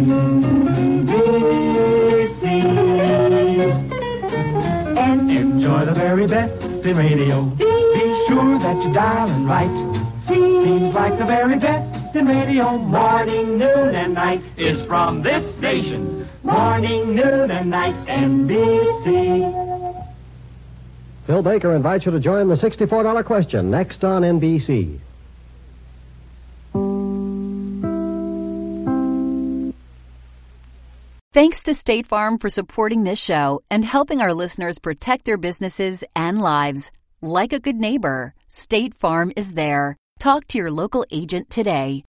Enjoy the very best in radio. Be sure that you're dialing right. Seems like the very best in radio. Morning, noon, and night is from this station. Morning, noon, and night, NBC. Phil Baker invites you to join the $64 question next on NBC. Thanks to State Farm for supporting this show and helping our listeners protect their businesses and lives. Like a good neighbor, State Farm is there. Talk to your local agent today.